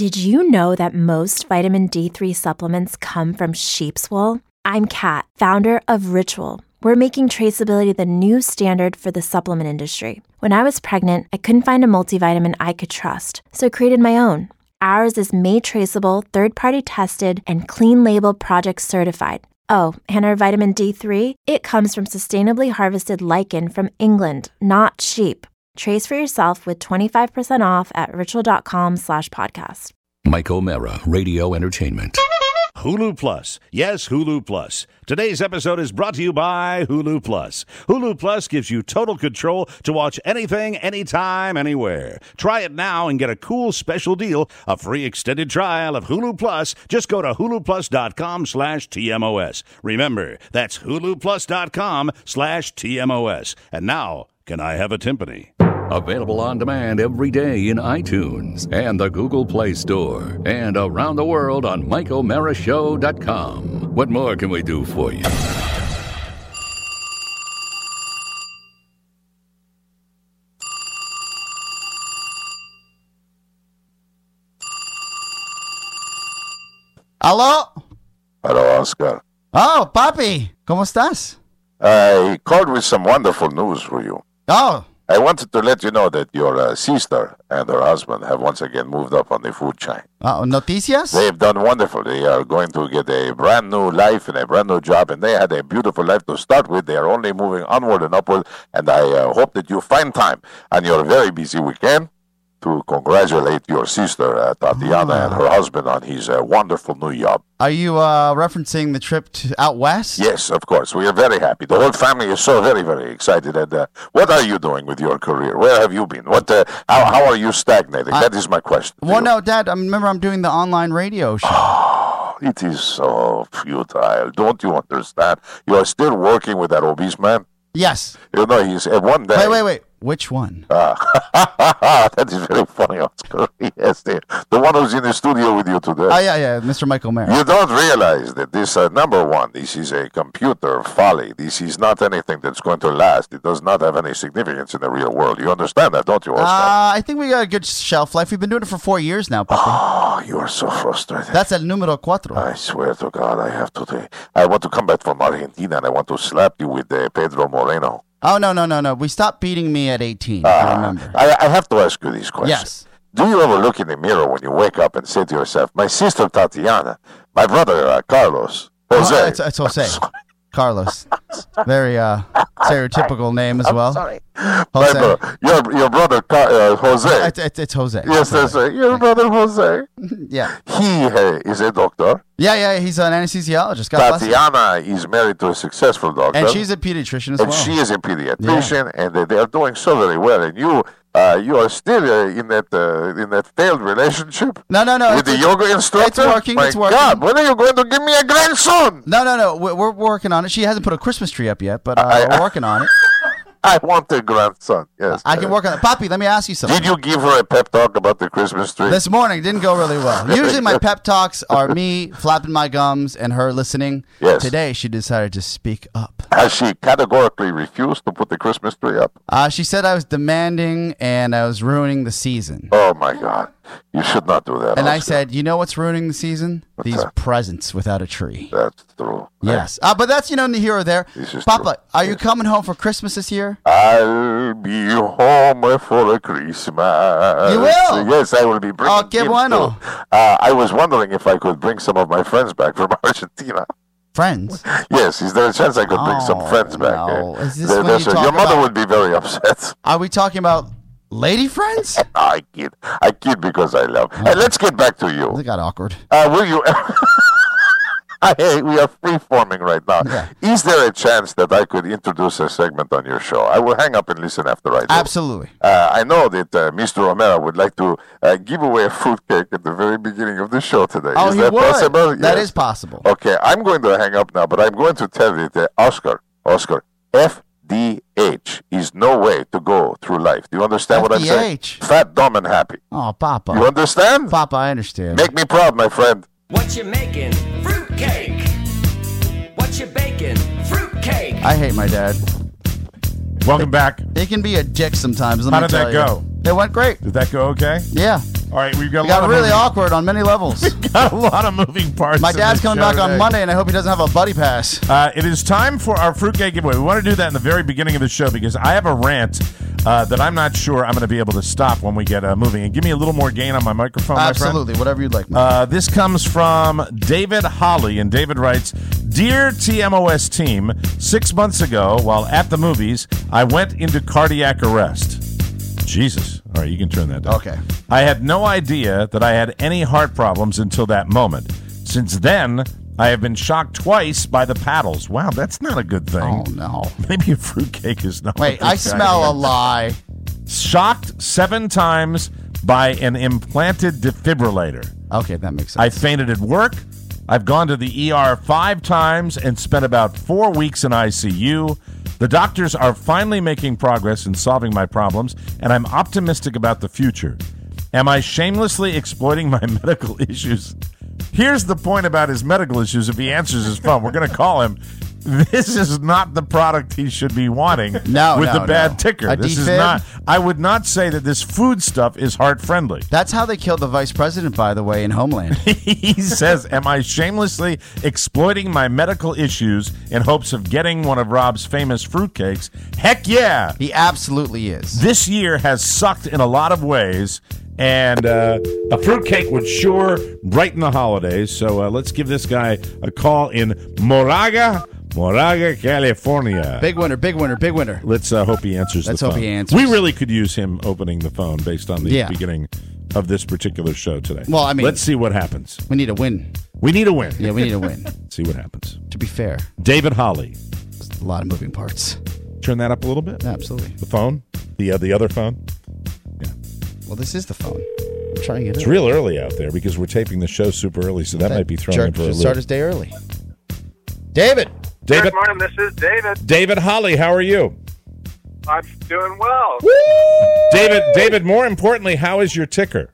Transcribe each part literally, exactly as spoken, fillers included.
Did you know that most vitamin D three supplements come from sheep's wool? I'm Kat, founder of Ritual. We're making traceability the new standard for the supplement industry. When I was pregnant, I couldn't find a multivitamin I could trust, so I created my own. Ours is made traceable, third-party tested, and clean label project certified. Oh, and our vitamin D three, it comes from sustainably harvested lichen from England, not sheep. Trace for yourself with twenty-five percent off at ritual.com slash podcast. Mike O'Mara, Radio Entertainment. Hulu Plus. Yes, Hulu Plus. Today's episode is brought to you by Hulu Plus. Hulu Plus gives you total control to watch anything, anytime, anywhere. Try it now and get a cool special deal, a free extended trial of Hulu Plus. Just go to huluplus.com slash TMOS. Remember, that's huluplus.com slash TMOS. And now, can I have a timpani? Available on demand every day in iTunes and the Google Play Store and around the world on Mike O'Mara Show dot com. What more can we do for you? Hello? Hello, Oscar. Oh, papi. ¿Cómo estás? I called with some wonderful news for you. Oh. I wanted to let you know that your uh, sister and her husband have once again moved up on the food chain. Uh, noticias? They've done wonderful. They are going to get a brand new life and a brand new job, and they had a beautiful life to start with. They are only moving onward and upward, and I uh, hope that you find time on your very busy weekend to congratulate your sister, uh, Tatiana, oh. and her husband on his uh, wonderful new job. Are you uh, referencing the trip to out west? Yes, of course. We are very happy. The whole family is so very, very excited. And uh, what are you doing with your career? Where have you been? What? Uh, how, how are you stagnating? I, that is my question. Well, no, Dad. I remember I'm doing the online radio show. Oh, it is so futile. Don't you understand? You are still working with that obese man? Yes. You know, he's uh, one day. Wait, wait, wait. Which one? Uh, that is very funny, Oscar. Yes, the, the one who's in the studio with you today. Oh, yeah, yeah, Mister Michael Mayer. You don't realize that this, uh, number one, this is a computer folly. This is not anything that's going to last. It does not have any significance in the real world. You understand that, don't you, Oscar? Uh, I think we got a good shelf life. We've been doing it for four years now, Papi. Oh, you are so frustrated. That's el número cuatro. I swear to God, I have to. I want to come back from Argentina, and I want to slap you with uh, Pedro Moreno. Oh, no, no, no, no. We stopped beating me at eighteen, uh, I remember. I, I have to ask you these questions. Yes. Do you ever look in the mirror when you wake up and say to yourself, my sister Tatiana, my brother uh, Carlos, Jose. Oh, it's, it's Jose. Carlos. Very uh, stereotypical name as I'm well. Sorry. Jose. Bro, your, your brother uh, Jose. It's, it's, it's Jose. Yes, it's that's Jose. right. Your brother Jose. Yeah. He uh, is a doctor. Yeah, yeah, he's an anesthesiologist. God bless him. Tatiana is married to a successful doctor. And she's a pediatrician as and well. she is a pediatrician, yeah. and they, they are doing so very well. And you, uh, you are still uh, in that uh, in that failed relationship. No, no, no. With the yoga instructor. It's working. My it's working. God, when are you going to give me a grandson? No, no, no. We're, we're working on it. She hasn't put a Christmas tree up yet, but uh, I, we're working on it. I want a grandson. Yes, I can work on it. Papi, let me ask you something. Did you give her a pep talk about the Christmas tree? This morning didn't go really well. Usually my pep talks are me flapping my gums and her listening. Yes. Today she decided to speak up. Has she categorically refused to put the Christmas tree up? Uh, she said I was demanding and I was ruining the season. Oh my God. You should not do that. And Oscar. I said, you know what's ruining the season? What's These that? presents without a tree. That's true. Yes. Uh, but that's, you know, here or there. This is Papa, true. are you coming home for Christmas this year? I'll be home for Christmas. You will? Yes, I will be bringing Oh, qué gifts bueno. too. Uh, I was wondering if I could bring some of my friends back from Argentina. Friends? Yes, is there a chance I could bring some Oh, friends back? no. eh? Is this There- when there's you a- talk your mother about- would be very upset. Are we talking about lady friends? I kid. I kid because I love. Hey, let's get back to you. It got awkward. Uh, will you? Hey, we are free-forming right now. Yeah. Is there a chance that I could introduce a segment on your show? I will hang up and listen after I do. Absolutely. Uh, I know that uh, Mister O'Mara would like to uh, give away a fruitcake at the very beginning of the show today. Oh, is he that would. possible? That Yes. is possible. Okay, I'm going to hang up now, but I'm going to tell you that Oscar, Oscar, F D H is no way to go through life. Do you understand what I'm saying? F D H? Fat, dumb, and happy. Oh, Papa. You understand? Papa, I understand. Make me proud, my friend. What you making? Fruitcake. What you baking? Fruitcake. I hate my dad. Welcome back. He can be a dick sometimes. Let How me did that tell go? you. It went great. Did that go okay? Yeah. All right, we've got a It lot got of really moving, awkward on many levels. got a lot of moving parts. My in dad's this coming show back on today. Monday, and I hope he doesn't have a buddy pass. Uh, it is time for our fruitcake giveaway. We want to do that in the very beginning of the show because I have a rant uh, that I'm not sure I'm going to be able to stop when we get uh, moving. And give me a little more gain on my microphone, my friend. Absolutely, whatever you'd like. Man. Uh, this comes from David Holly, and David writes, Dear T M O S team, six months ago, while at the movies, I went into cardiac arrest. Jesus. All right, you can turn that down. Okay. I had no idea that I had any heart problems until that moment. Since then, I have been shocked twice by the paddles. Wow, that's not a good thing. Oh, no. Maybe a fruitcake is not. Wait, what I this guy smell a is. lie. Shocked seven times by an implanted defibrillator. Okay, that makes sense. I fainted at work. I've gone to the E R five times and spent about four weeks in I C U. The doctors are finally making progress in solving my problems, and I'm optimistic about the future. Am I shamelessly exploiting my medical issues? Here's the point about his medical issues. If he answers his phone, we're going to call him. This is not the product he should be wanting No, with no, the bad no. ticker. A This is defib? not. I would not say that this food stuff is heart friendly. That's how they killed the vice president, by the way, in Homeland. He says, am I shamelessly exploiting my medical issues in hopes of getting one of Rob's famous fruitcakes? Heck yeah! He absolutely is. This year has sucked in a lot of ways, and uh, a fruitcake would sure brighten the holidays. So uh, let's give this guy a call in Moraga, Moraga, California. Big winner, big winner, big winner. Let's uh, hope he answers Let's the phone. hope he answers. We really could use him opening the phone based on the Yeah. beginning of this particular show today. Well, I mean- let's see what happens. We need a win. We need a win. Yeah, we need a win. See what happens. To be fair, David Holly. there's a lot of moving parts. Turn that up a little bit. Absolutely. The phone, the uh, the other phone. Well, this is the phone. I'm trying to get It's it. real early out there because we're taping the show super early, so that, might be throwing jerk him for a should loop. start his day early. David. David, Good morning, this is David. David Holly, how are you? I'm doing well. David, David. More importantly, how is your ticker?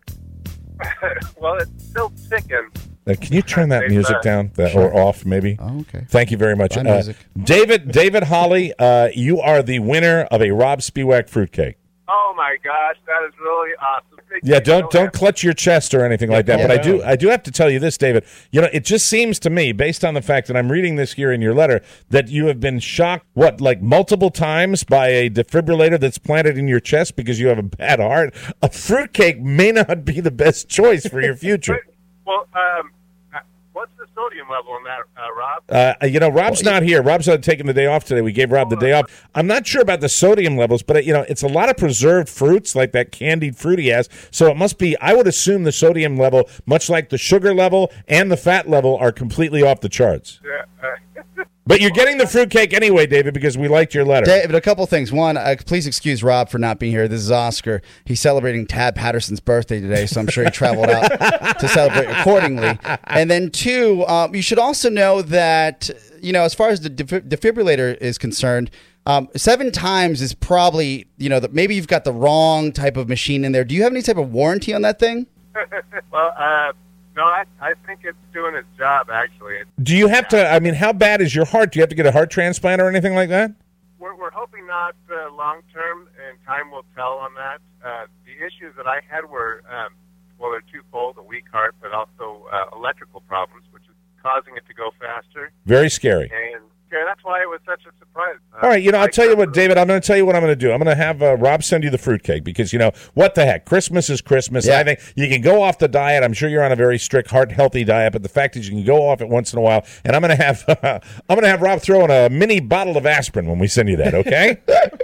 Well, it's still ticking. Uh, can you turn that It's, music uh, down that, or off, maybe? Oh, okay. Thank you very much, Bye, uh, music. David. David Holly, uh, you are the winner of a Rob Spiewak fruitcake. Oh my gosh, that is really awesome. Thank Yeah, you don't so don't much. clutch your chest or anything like that. Yeah. But I do I do have to tell you this, David. You know, it just seems to me, based on the fact that I'm reading this here in your letter, that you have been shocked, what, like multiple times by a defibrillator that's planted in your chest because you have a bad heart. A fruitcake may not be the best choice for your future. Well, um, uh, what's the sodium level in that, uh, Rob? Uh, you know, Rob's not here. Rob's uh, taking the day off today. We gave Rob the day off. I'm not sure about the sodium levels, but, uh, you know, it's a lot of preserved fruits like that candied fruit he has. So it must be, I would assume the sodium level, much like the sugar level and the fat level, are completely off the charts. Yeah, uh, But you're getting the fruitcake anyway, David, because we liked your letter. David, a couple things. One, uh, please excuse Rob for not being here. This is Oscar. He's celebrating Tad Patterson's birthday today, so I'm sure he traveled out to celebrate accordingly. And then two, um, you should also know that, you know, as far as the defib- defibrillator is concerned, um, seven times is probably, you know, the, maybe you've got the wrong type of machine in there. Do you have any type of warranty on that thing? well, uh, no, I, I think it's doing its job, actually. It's, Do you have to, I mean, how bad is your heart? Do you have to get a heart transplant or anything like that? we're, we're hoping not uh, long-term, and time will tell on that. Uh, the issues that I had were, um, well, they're twofold, a weak heart, but also uh, electrical problems, which is causing it to go faster. Very scary. And yeah, that's why it was such a surprise. Uh, All right, you know, I'll I tell you what, couldn't- David, I'm going to tell you what I'm going to do. I'm going to have uh, Rob send you the fruitcake because, you know, what the heck? Christmas is Christmas. Yeah. I think you can go off the diet. I'm sure you're on a very strict, heart-healthy diet, but the fact is you can go off it once in a while. And I'm going to have I'm going to have Rob throw in a mini bottle of aspirin when we send you that, okay?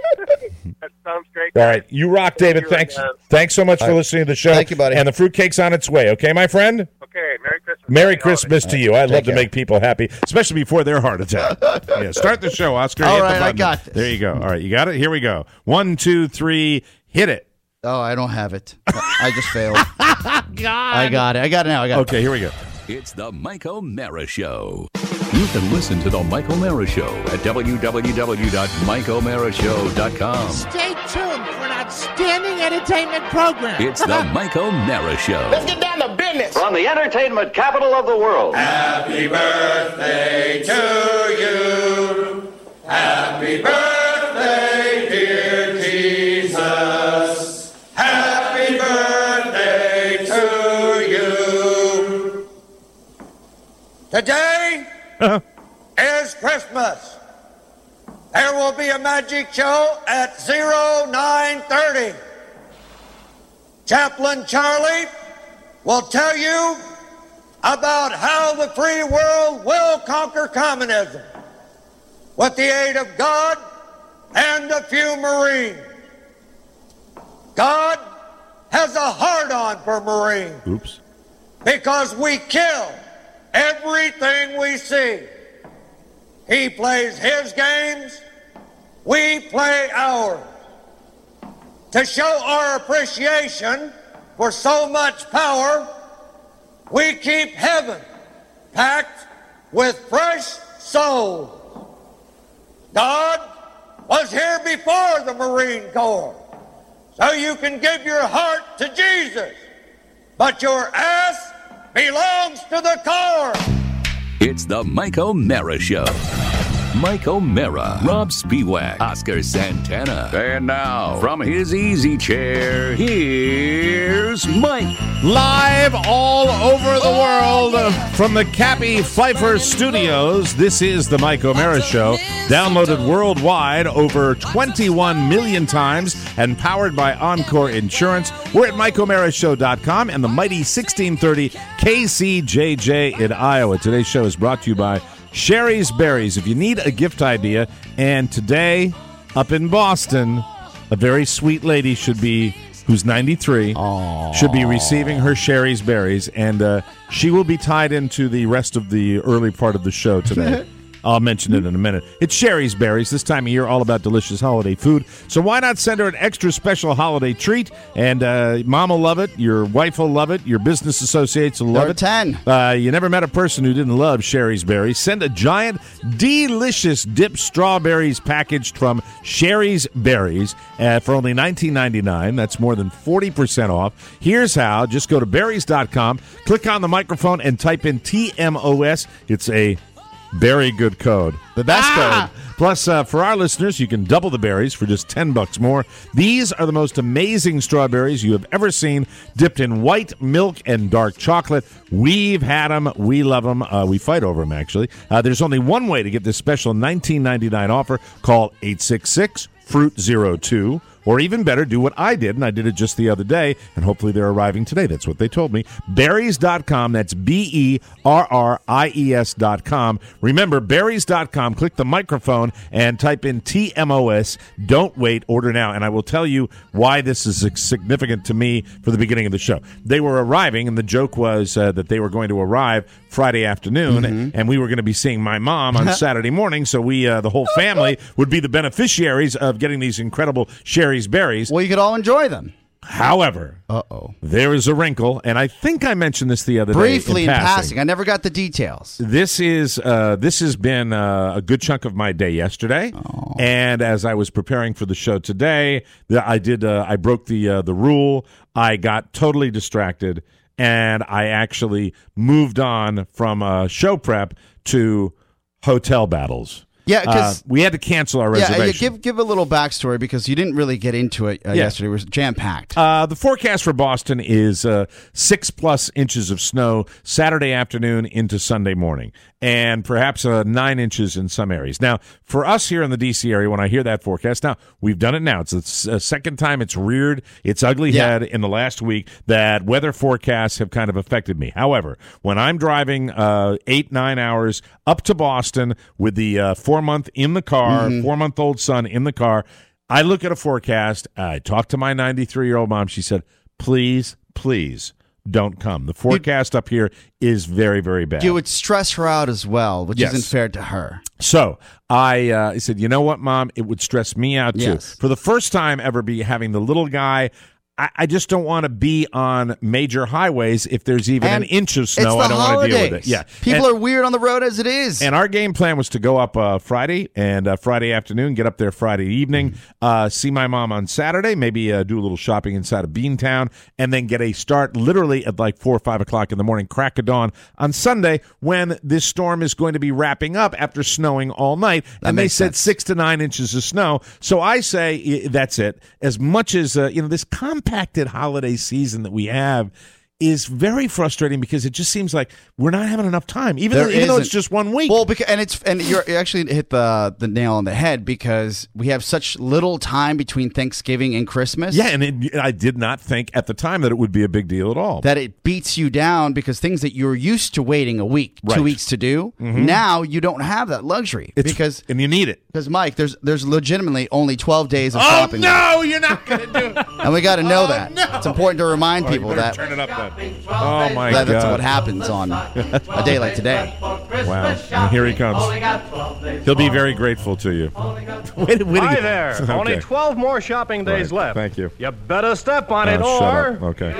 That sounds great. All right, you rock, David. Thank you, Thanks and, uh, Thanks so much for listening to the show. Thank you, buddy. And the fruitcake's on its way, okay, my friend? Okay, Merry Christmas. Merry Happy Christmas holidays. to you. I love Take to care. make people happy, especially before their heart attack. Yeah, start the show, Oscar. All Hit the right, I button. got this. There you go. All right, you got it? Here we go. One, two, three, hit it. Oh, I don't have it. I just failed. God. I got it. I got it now. I got it. Okay, here we go. It's the Mike O'Mara Show. You can listen to the Mike O'Mara Show at w w w dot mike o'mara show dot com. Stay tuned for an outstanding entertainment program. It's the Mike O'Mara Show. Let's get down to business. From the entertainment capital of the world. Happy birthday to you. Happy birthday, dear Jesus. Happy birthday to Today is Christmas. There will be a magic show at zero nine thirty. Chaplain Charlie will tell you about how the free world will conquer communism with the aid of God and a few Marines. God has a hard-on for Marines. Oops. Because we kill everything we see. He plays his games, we play ours. To show our appreciation for so much power, we keep heaven packed with fresh souls. God was here before the Marine Corps, so you can give your heart to Jesus, but your ass belongs to the Corps. It's the Mike O'Mara Show. Mike O'Mara, Rob Spiewak, Oscar Santana. And now, from his easy chair, here's Mike. Live all over the world from the Cappy Pfeiffer Studios, this is the Mike O'Mara Show. Downloaded worldwide over twenty-one million times and powered by Encore Insurance. We're at Mike O'Mara Show dot com and the mighty sixteen thirty K C J J in Iowa. Today's show is brought to you by Sherry's Berries. If you need a gift idea, and today, up in Boston, a very sweet lady should be, who's ninety-three, Aww. should be receiving her Sherry's Berries, and uh, she will be tied into the rest of the early part of the show today. I'll mention it in a minute. It's Sherry's Berries, this time of year, all about delicious holiday food. So why not send her an extra special holiday treat? And uh, Mom will love it, your wife will love it, your business associates will love Number it. ten. Uh, you never met a person who didn't love Sherry's Berries. Send a giant, delicious dipped strawberries packaged from Sherry's Berries uh, for only nineteen ninety-nine. That's more than forty percent off. Here's how. Just go to berries dot com, click on the microphone, and type in T M O S. It's a very good code. The best ah! code. Plus, uh, for our listeners, you can double the berries for just ten bucks more. These are the most amazing strawberries you have ever seen, dipped in white milk and dark chocolate. We've had them. We love them. Uh, we fight over them, actually. Uh, there's only one way to get this special nineteen ninety-nine offer. Call eight six six, fruit zero two. Or even better, do what I did, and I did it just the other day, and hopefully they're arriving today. That's what they told me. berries dot com. That's B E R R I E S dot com. Remember, berries dot com. Click the microphone and type in T M O S. Don't wait. Order now. And I will tell you why this is significant to me for the beginning of the show. They were arriving, and the joke was uh, that they were going to arrive Friday afternoon, mm-hmm. and we were going to be seeing my mom on Saturday morning, so we, uh, the whole family, would be the beneficiaries of getting these incredible Sherry's Berries. Well, you could all enjoy them. However, Uh-oh. there is a wrinkle, and I think I mentioned this the other Briefly day in, in passing. passing. I never got the details. This is uh, this has been uh, a good chunk of my day yesterday, oh. and as I was preparing for the show today, the, I did uh, I broke the uh, the rule. I got totally distracted, and I actually moved on from uh, show prep to hotel battles. Yeah, because uh, we had to cancel our yeah, reservation. Yeah, give give a little backstory because you didn't really get into it uh, yeah. yesterday. It was jam packed. Uh, the forecast for Boston is uh, six plus inches of snow Saturday afternoon into Sunday morning, and perhaps uh, nine inches in some areas. Now, for us here in the D C area, when I hear that forecast, now we've done it now. It's the second time it's reared its ugly yeah. head in the last week that weather forecasts have kind of affected me. However, when I'm driving uh, eight nine hours up to Boston with the uh, four month in the car, mm-hmm. four month old son in the car, I look at a forecast. I talk to my ninety-three year old mom. She said, "Please, please." Don't come. The forecast You'd, up here is very, very bad. You would stress her out as well, which yes. isn't fair to her. So I, uh, I said, you know what, Mom? It would stress me out, too. Yes. For the first time ever be having the little guy, I, I just don't want to be on major highways if there's even and an inch of snow. I don't want to deal with it. Yeah, People and, are weird on the road as it is. And our game plan was to go up uh, Friday and uh, Friday afternoon, get up there Friday evening, uh, see my mom on Saturday, maybe uh, do a little shopping inside of Beantown, and then get a start literally at like four or five o'clock in the morning, crack of dawn on Sunday when this storm is going to be wrapping up after snowing all night. That and they said sense. six to nine inches of snow. So I say that's it. As much as, uh, you know, this compacted holiday season that we have, is very frustrating because it just seems like we're not having enough time, even There though, even though it's isn't. just one week. Well, because and it's and you're you actually hit the the nail on the head because we have such little time between Thanksgiving and Christmas. Yeah, and it, I did not think at the time that it would be a big deal at all. That it beats you down because things that you're used to waiting a week, Right. two weeks to do, now you don't have that luxury It's- because and you need it. because Mike, there's there's legitimately only twelve days of Oh shopping, no, you're not going to do it. and we got to know Oh, that. no. It's important to remind All right, people you better that, turn it up then. Oh my that that's God! what happens on a day like today. Wow! And here he comes. He'll be very grateful to you. wait, wait, Hi there. Okay. Only twelve more shopping days Right. left. Thank you. You better step on it, Oh, shut or up. Okay.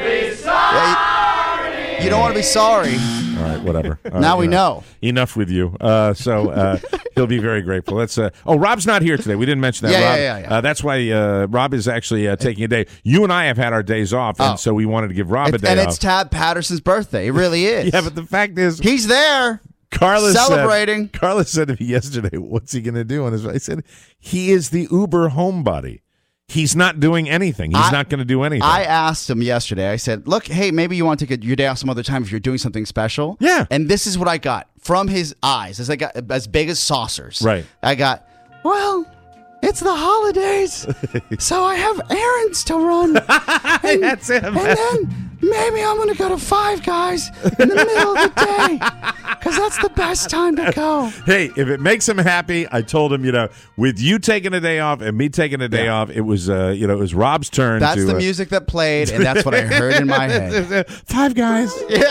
Yeah, you, you don't want to be sorry. All right, whatever. All Now right, we you know. Enough with you. Uh, so uh, he'll be very grateful. That's uh, oh, Rob's not here today. We didn't mention that. Yeah, Rob, yeah, yeah, yeah. Uh, that's why uh, Rob is actually uh, taking a day. You and I have had our days off, and Oh. so we wanted to give Rob a It's- day and off. it's Tab Patterson's birthday. It really is. yeah, but the fact is, He's there. Carla celebrating. Said, Carla said to me yesterday, "What's he going to do?" on his? I said, "He is the Uber homebody. He's not doing anything. He's I- not going to do anything." I asked him yesterday. I said, "Look, hey, maybe you want to take your day off some other time if you're doing something special." Yeah. And this is what I got from his eyes, as I got as big as saucers. Right. I got, well, it's the holidays, so I have errands to run. And, That's him. and then maybe I'm going to go to Five Guys in the middle of the day because that's the best time to go. Hey, if it makes him happy, I told him, you know, with you taking a day off and me taking a day Yeah. off, it was, uh, you know, it was Rob's turn. That's to, the uh, music that played, and that's what I heard in my head. Five Guys.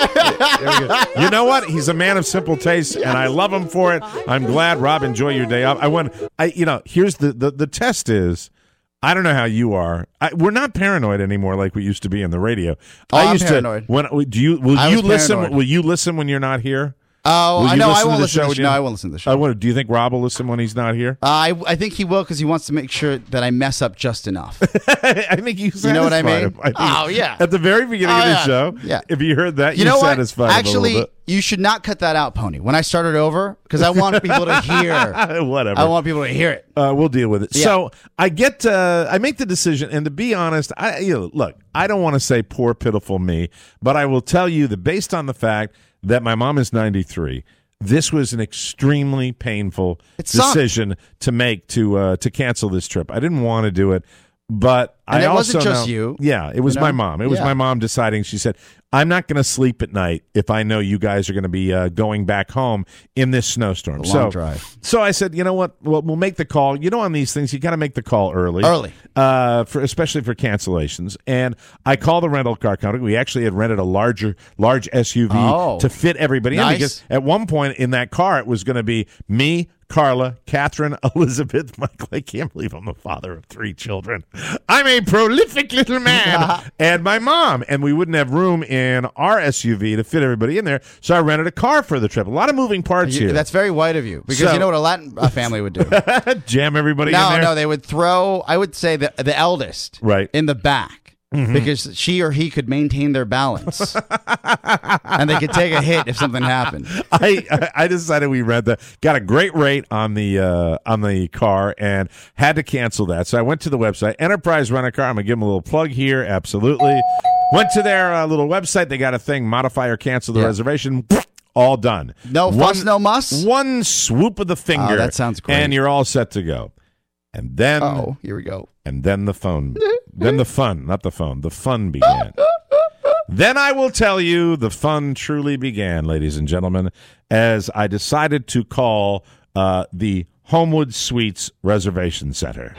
You know what? He's a man of simple tastes, and I love him for it. I'm glad, Rob. Enjoy your day off. I want. I, you know, here's the the, the test is. I don't know how you are. I, we're not paranoid anymore like we used to be in the radio. Oh, I I'm used paranoid. to. When do you will I you was listen? paranoid. Will you listen when you're not here? Oh, Will I you know. I listen won't to the listen to show the when show. you- No, I won't listen to the show. I want. Do you think Rob will listen when he's not here? Uh, I I think he will because he wants to make sure that I mess up just enough. I think you. You know what I satisfied mean? him. I think Oh, yeah. At the very beginning Oh, of the yeah. show, Yeah. If you heard that, You you know what? satisfied him a Actually, little you should not cut that out, Pony. When I started over, because I want people to hear. bit. Whatever. I want people to hear it. Uh, we'll deal with it. Yeah. So I get, uh, I make the decision, and to be honest, I you know, look, I don't want to say poor pitiful me, but I will tell you that based on the fact that my mom is ninety-three, this was an extremely painful It sucked. decision to make to uh, to cancel this trip. I didn't want to do it, but And I it also wasn't just know- you, Yeah, it was you my know? mom. It was Yeah. my mom deciding. She said, "I'm not going to sleep at night if I know you guys are going to be uh, going back home in this snowstorm." A so, long drive. so I said, "You know what? Well, we'll make the call. You know, on these things, you got to make the call early, Early. uh, for especially for cancellations." And I called the rental car company. We actually had rented a larger, large S U V Oh. to fit everybody in Nice. because at one point in that car, it was going to be me, Carla, Catherine, Elizabeth, Michael. I can't believe I'm the father of three children. I'm a prolific little man. And my mom. And we wouldn't have room in our S U V to fit everybody in there. So I rented a car for the trip. A lot of moving parts You- here. that's very white of you because So- you know what a Latin uh, family would do. Jam everybody in No, there. no, they would throw. I would say the the eldest Right. in the back. Because she or he could maintain their balance, and they could take a hit if something happened. I I decided we read the got a great rate on the uh, on the car and had to cancel that. So I went to the website Enterprise Rent a Car. I'm gonna give them a little plug here. Absolutely, went to their uh, little website. They got a thing: modify or cancel the Yeah. reservation. All done. No fuss, no muss? One swoop of the finger. Oh, that sounds great. And you're all set to go. And then Oh, here we go. and then the phone. Then the fun, not the phone. The fun began. Then I will tell you the fun truly began, ladies and gentlemen, as I decided to call uh, the Homewood Suites Reservation Center.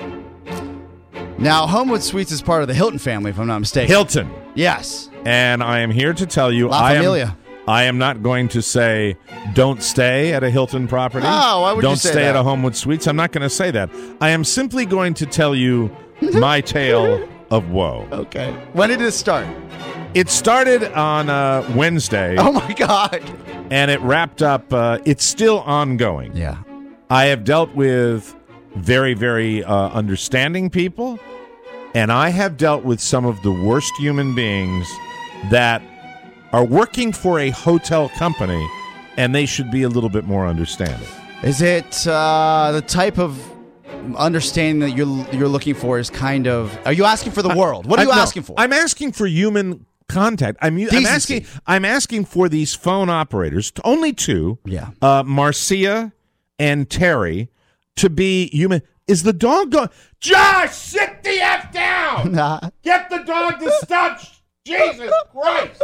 Now, Homewood Suites is part of the Hilton family, if I'm not mistaken. Hilton. Yes. And I am here to tell you La I am, Familia. I am not going to say don't stay at a Hilton property. Oh, why would you don't say stay that? at a Homewood Suites. I'm not going to say that. I am simply going to tell you my tale of woe. Okay. When did this start? It started on uh, Wednesday. Oh, my God. And it wrapped up. Uh, it's still ongoing. Yeah. I have dealt with very, very uh, understanding people, and I have dealt with some of the worst human beings that are working for a hotel company, and they should be a little bit more understanding. Is it uh, the type of understanding that you're you're looking for? Is kind of? Are you asking for the world? What are I- you no, asking for? I'm asking for human contact. I'm, I'm Decency. asking. I'm asking for these phone operators, only two. Yeah. Uh, Marcia and Terry, to be human. Is the dog going? Josh, sit the f down. Nah. Get the dog to stop. Jesus Christ.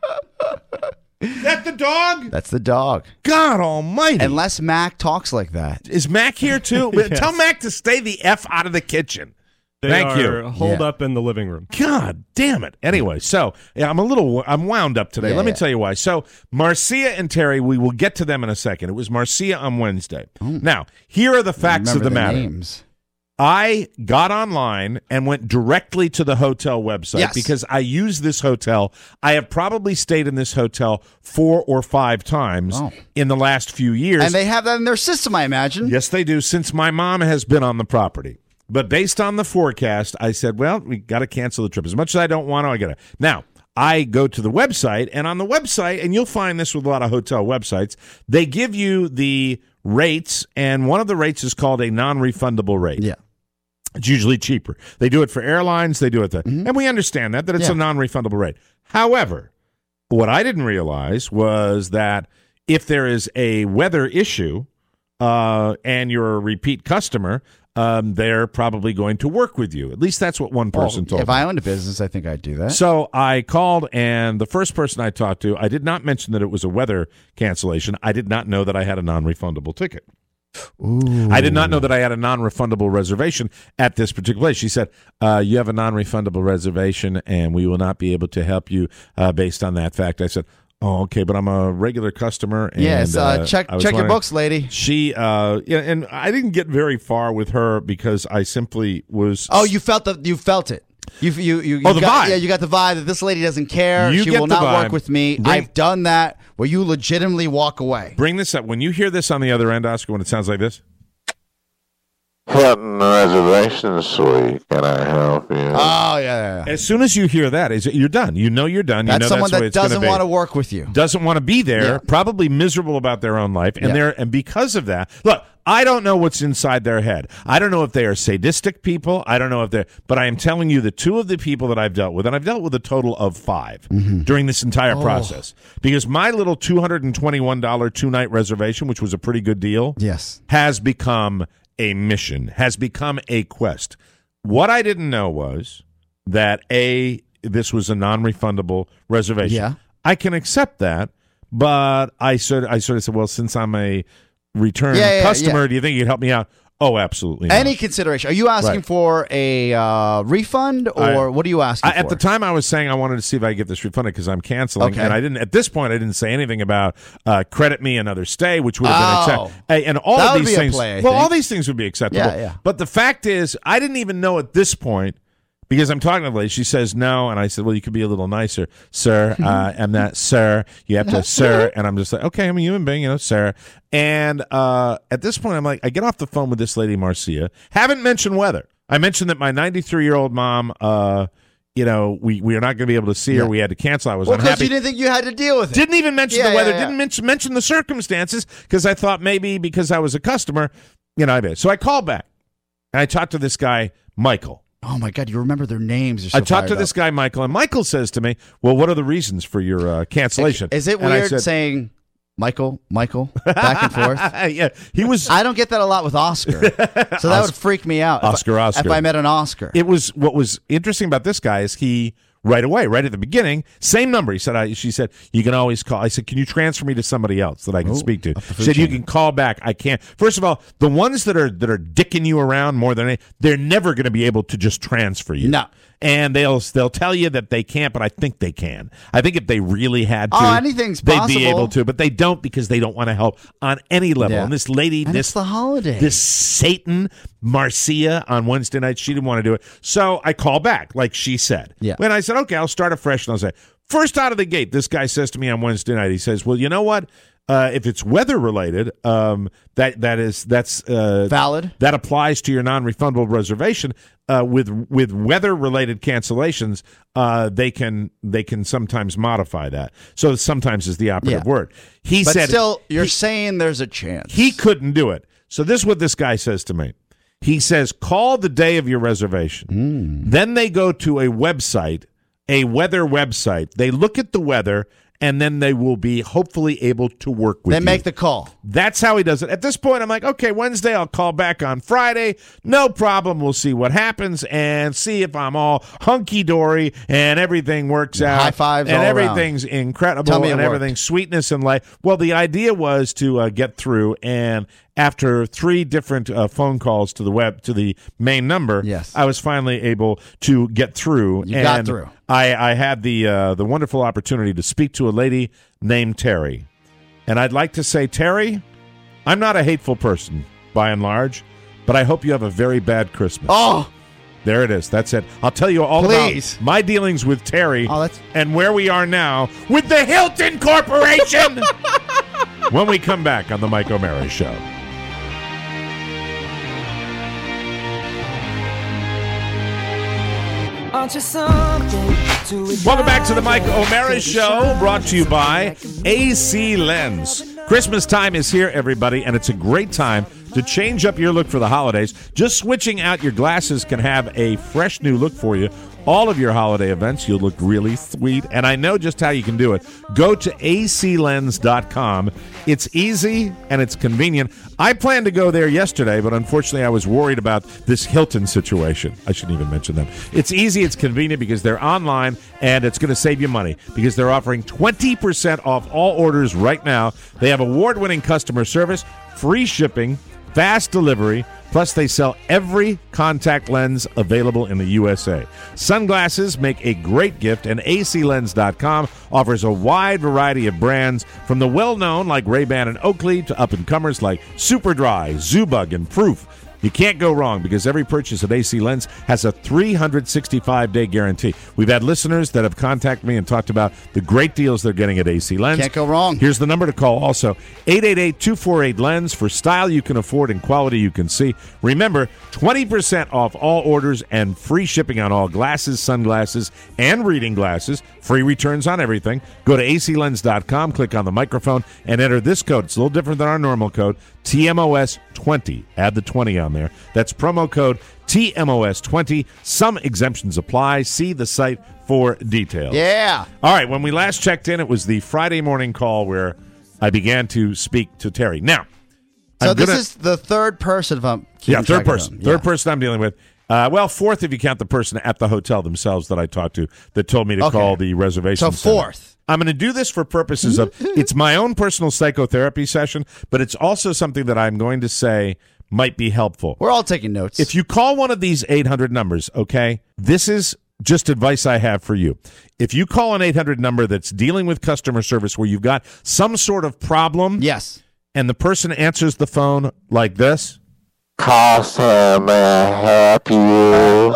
Is that the dog? That's the dog. God almighty. Unless Mac talks like that. Is Mac here too? Yes. Tell Mac to stay the F out of the kitchen. They Thank are you. holed Yeah. up in the living room. God damn it. Anyway, so yeah, I'm a little, I'm wound up today. Yeah, Let me yeah. tell you why. So Marcia and Terry, we will get to them in a second. It was Marcia on Wednesday. Now, here are the facts of Remember the the matter. names. I got online and went directly to the hotel website Yes. because I use this hotel. I have probably stayed in this hotel four or five times Oh. in the last few years. And they have that in their system, I imagine. Yes, they do, since my mom has been on the property. But based on the forecast, I said, well, we got to cancel the trip. As much as I don't want to, I got to. Now, I go to the website, and on the website, and you'll find this with a lot of hotel websites, they give you the rates, and one of the rates is called a non-refundable rate. Yeah. It's usually cheaper. They do it for airlines. They do it, the, Mm-hmm. and we understand that, that it's Yeah. a non-refundable rate. However, what I didn't realize was that if there is a weather issue uh, and you're a repeat customer, um, they're probably going to work with you. At least that's what one person Well, told if me. I owned a business, I think I'd do that. So I called, and the first person I talked to, I did not mention that it was a weather cancellation. I did not know that I had a non-refundable ticket. Ooh. I did not know that I had a non-refundable reservation at this particular place. She said, uh, you have a non-refundable reservation, and we will not be able to help you uh, based on that fact. I said, oh, okay, but I'm a regular customer. And, Yes, uh, check I was check your wondering- books, lady. She, uh, yeah, and I didn't get very far with her because I simply was. Oh, you felt the you felt it. You you you, you Oh, the got, vibe. Yeah, you got the vibe that this lady doesn't care. You she get will the not vibe. work with me. Bring- I've done that where you legitimately walk away. Bring this up. When you hear this on the other end, Oscar, when it sounds like this. Hilton Reservation Suite. Can I help you? Oh yeah, yeah, yeah. As soon as you hear that, is you're done. You know you're done. You That's know someone that's the way that it's gonna doesn't be. want to work with you. Doesn't want to be there, Yeah. probably miserable about their own life, and Yeah. they're and because of that, look, I don't know what's inside their head. I don't know if they are sadistic people. I don't know if they're, but I am telling you, the two of the people that I've dealt with, and I've dealt with a total of five Mm-hmm. during this entire Oh. process, because my little two hundred and twenty-one dollar two night reservation, which was a pretty good deal, Yes. has become a mission, has become a quest. What I didn't know was that a this was a non-refundable reservation. Yeah. I can accept that, but I sort I sort of said, well, since I'm a return Yeah, yeah, customer, yeah. do you think you'd help me out? Oh, absolutely. Not. Any consideration? Are you asking Right. for a uh, refund, or I- what are you asking I, for? at the time, I was saying I wanted to see if I could get this refunded because I'm canceling, Okay. and I didn't. At this point, I didn't say anything about uh, credit me another stay, which would have been Oh. acceptable. Hey, and all That of would these be a things. play, I well, all think. these things would be acceptable. Yeah, yeah. But the fact is, I didn't even know at this point. Because I'm talking to the lady, she says no, and I said, "Well, you could be a little nicer, sir." Uh, I'm not, sir. You have to, sir, and I'm just like, "Okay, I'm a human being, you know, sir." And uh, at this point, I'm like, I get off the phone with this lady, Marcia. Haven't mentioned weather. I mentioned that my ninety-three year old mom, uh, you know, we we are not going to be able to see her. Yeah. We had to cancel. I was well, because unhappy. you didn't think you had to deal with it. Didn't even mention Yeah, the weather. yeah, yeah. Didn't mention mention the circumstances because I thought maybe because I was a customer, you know, I did. So I called back and I talked to this guy, Michael. Oh my God, you remember their names? You're so I talked to fired this up. guy, Michael, and Michael says to me, "Well, what are the reasons for your uh, cancellation?" Is it And I weird said- saying Michael, Michael, back and forth? yeah, he was. I don't get that a lot with Oscar, so that would freak me out. if Oscar, I, Oscar. If I met an Oscar, It was what was interesting about this guy is he right away, right at the beginning, same number. He said, I, "She said you can always call." I said, "Can you transfer me to somebody else that I can Ooh, speak to?" up the She food said, "You chain. can call back." I can't. First of all, the ones that are that are dicking you around more than any, they're never going to be able to just transfer you. No. And they'll they'll tell you that they can't, but I think they can. I think if they really had to, Oh, anything's they'd possible. be able to, but they don't because they don't want to help on any level. Yeah. And this lady, and this it's the holiday. this Satan Marcia on Wednesday night, she didn't want to do it. So I call back, like she said. Yeah. When I said, okay, I'll start afresh, and I'll say, first out of the gate, this guy says to me on Wednesday night, he says, well, you know what? Uh, if it's weather related, um, that that is that's uh, Valid. That applies to your non-refundable reservation. Uh, with with weather related cancellations, uh, they can they can sometimes modify that. So sometimes is the operative Yeah. word. He but said still, you're he- saying there's a chance. he couldn't do it. So this is what this guy says to me. He says, call the day of your reservation. Hmm. Then they go to a website a weather website. They look at the weather, and then they will be hopefully able to work with Then you. make the call. That's how he does it. At this point, I'm like, okay, Wednesday, I'll call back on Friday. No problem. We'll see what happens and see if I'm all hunky-dory and everything works out. High fives and all around. everything's incredible Tell me it and worked. everything's sweetness and light. Well, the idea was to uh, get through, and after three different uh, phone calls to the web to the main number, Yes. I was finally able to get through. You and got through. I, I had the uh, the wonderful opportunity to speak to a lady named Terry. And I'd like to say, Terry, I'm not a hateful person, by and large, but I hope you have a very bad Christmas. Oh, There it is. That's it. I'll tell you all Please. about my dealings with Terry Oh, that's- and where we are now with the Hilton Corporation when we come back on the Mike O'Mara Show. Welcome back to the Mike O'Mara Show, brought to you by A C Lens. Christmas time is here, everybody, and it's a great time to change up your look for the holidays. Just switching out your glasses can have a fresh new look for you. All of your holiday events, you'll look really sweet, and I know just how you can do it. Go to A C lens dot com. It's easy and it's convenient. I planned to go there yesterday, but unfortunately I was worried about this Hilton situation. I shouldn't even mention them. It's easy, it's convenient because they're online, and it's going to save you money because they're offering twenty percent off all orders right now. They have award-winning customer service, free shipping, fast delivery, plus they sell every contact lens available in the U S A. Sunglasses make a great gift, and A C lens dot com offers a wide variety of brands, from the well-known like Ray-Ban and Oakley to up-and-comers like Superdry, Zubug, and Proof. You can't go wrong because every purchase at A C Lens has a three hundred sixty-five day guarantee. We've had listeners that have contacted me and talked about the great deals they're getting at A C Lens. Can't go wrong. Here's the number to call also, eight eight eight, two four eight, lens for style you can afford and quality you can see. Remember, twenty percent off all orders and free shipping on all glasses, sunglasses, and reading glasses. Free returns on everything. Go to A C lens dot com, click on the microphone, and enter this code. It's a little different than our normal code, T M O S twenty. Add the twenty on there. That's promo code T M O S twenty. Some exemptions apply. See the site for details. yeah. All right, when we last checked in, it was the Friday morning call where I began to speak to Terry. Now, So I'm this gonna- is the third person. If I'm keeping yeah, third track of person. them. Third Yeah. person I'm dealing with. Uh, well, fourth if you count the person at the hotel themselves that I talked to that told me to Okay. call the reservation So center. fourth. I'm going to do this for purposes of, it's my own personal psychotherapy session, but it's also something that I'm going to say might be helpful. We're all taking notes. If you call one of these eight hundred numbers, okay, this is just advice I have for you. If you call an eight hundred number that's dealing with customer service where you've got some sort of problem, yes, and the person answers the phone like this, Customer help you.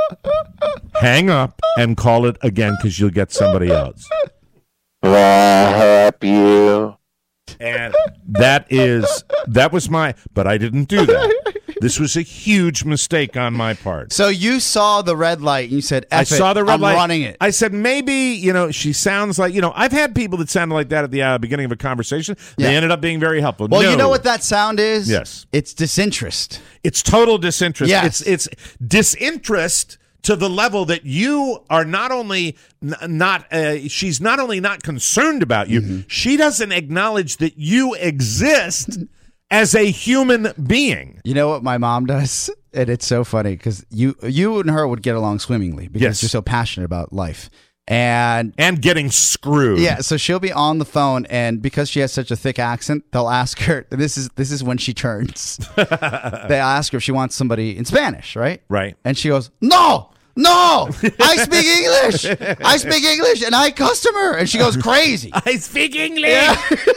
hang up and call it again because you'll get somebody else. Will help you. And that is, that was my, but I didn't do that. This was a huge mistake on my part. So you saw the red light and you said, F I it, saw the red I'm light. running it. I said, maybe, you know, she sounds like, you know, I've had people that sounded like that at the uh, beginning of a conversation. They Yeah. ended up being very helpful. Well, No. you know what that sound is? Yes. It's disinterest. It's total disinterest. Yes. It's, it's disinterest to the level that you are not only n- not, uh, she's not only not concerned about you, Mm-hmm. she doesn't acknowledge that you exist as a human being. You know what my mom does? And it's so funny because you you and her would get along swimmingly because Yes. you're so passionate about life. And And getting screwed. yeah, so she'll be on the phone, and because she has such a thick accent, they'll ask her. This is this is when she turns. They ask her if she wants somebody in Spanish, right? Right. And she goes, "No, no, I speak English. I speak English, and I customer." And she goes crazy. I speak English.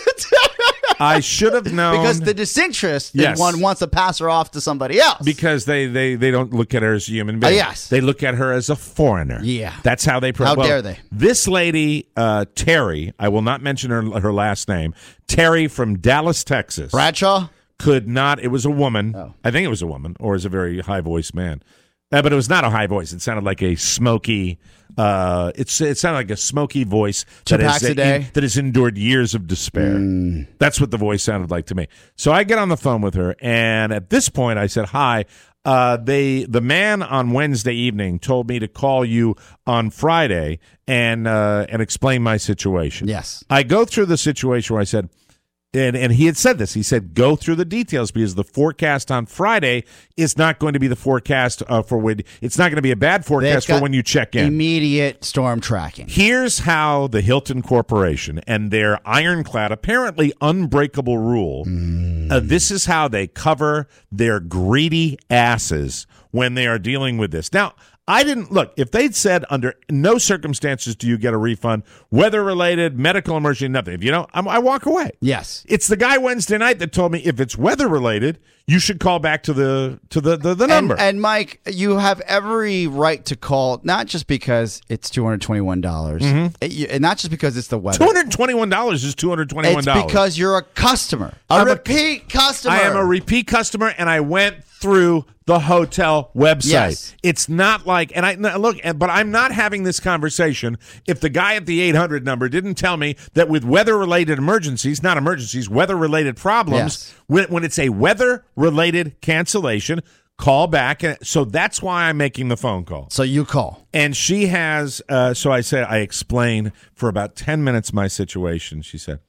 I should have known. Because the disinterest, Yes. one wants to pass her off to somebody else. Because they, they, they don't look at her as a human being. Uh, yes. They look at her as a foreigner. Yeah. That's how they... Pro- How well, dare they? This lady, uh, Terry, I will not mention her, her last name, Terry from Dallas, Texas. Bradshaw? Could not... It was a woman. Oh. I think it was a woman, or is a very high-voiced man. Uh, but it was not a high voice. It sounded like a smoky... Uh, it's it sounded like a smoky voice Two that packs has a day? in- that has endured years of despair. That's what the voice sounded like to me. So I get on the phone with her, and at this point, I said, "Hi, uh, they the man on Wednesday evening told me to call you on Friday and uh, and explain my situation. Yes. I go through the situation where I said, and, and he had said this. He said, go through the details because the forecast on Friday is not going to be the forecast uh, for when it's not going to be a bad forecast for when you check in. Immediate storm tracking. Here's how the Hilton Corporation and their ironclad, apparently unbreakable rule, mm. uh, this is how they cover their greedy asses when they are dealing with this. Now, I didn't look, if they'd said under no circumstances do you get a refund, weather related, medical emergency, nothing. If you don't, I'm, I walk away. Yes. It's the guy Wednesday night that told me if it's weather related, you should call back to the to the, the, the number. And, and Mike, you have every right to call, not just because it's two hundred twenty-one dollars, Mhm. it- you- and not just because it's the weather. two hundred twenty-one dollars is two hundred twenty-one dollars. It's because you're a customer, a I'm a- repeat customer. I am a repeat customer, and I went through the hotel website. Yes. It's not like, and I now look, and- but I'm not having this conversation if the guy at the eight hundred number didn't tell me that with weather-related emergencies, not emergencies, weather-related problems, Yes. when, when it's a weather-related cancellation, call back. And so that's why I'm making the phone call. So you call. And she has, uh, so I said, I explained for about ten minutes my situation. She said,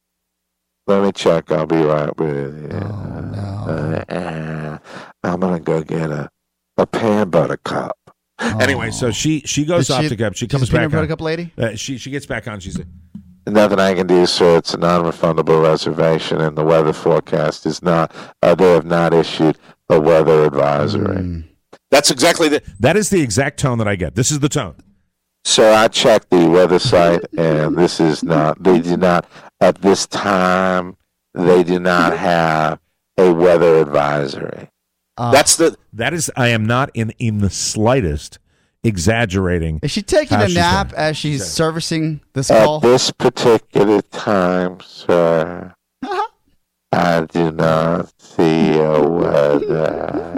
Let me check. I'll be right with you. Oh, no. Uh, uh, I'm going to go get a, a peanut butter cup. Anyway, so she, she goes Did off she- to cup. She she's comes a peanut back butter on. cup lady? Uh, she, she gets back on. She said, Nothing I can do, sir. It's a non-refundable reservation, and the weather forecast is not, uh, they have not issued a weather advisory. Mm. that's exactly the, that is the exact tone that I get. This is the tone. So I checked the weather site, and this is not, they do not, at this time, they do not have a weather advisory. Uh, That's the, that is, I am not in, in the slightest exaggerating. Is she taking how a she's nap doing. as she's servicing this At call? this particular time, sir, I do not see a weather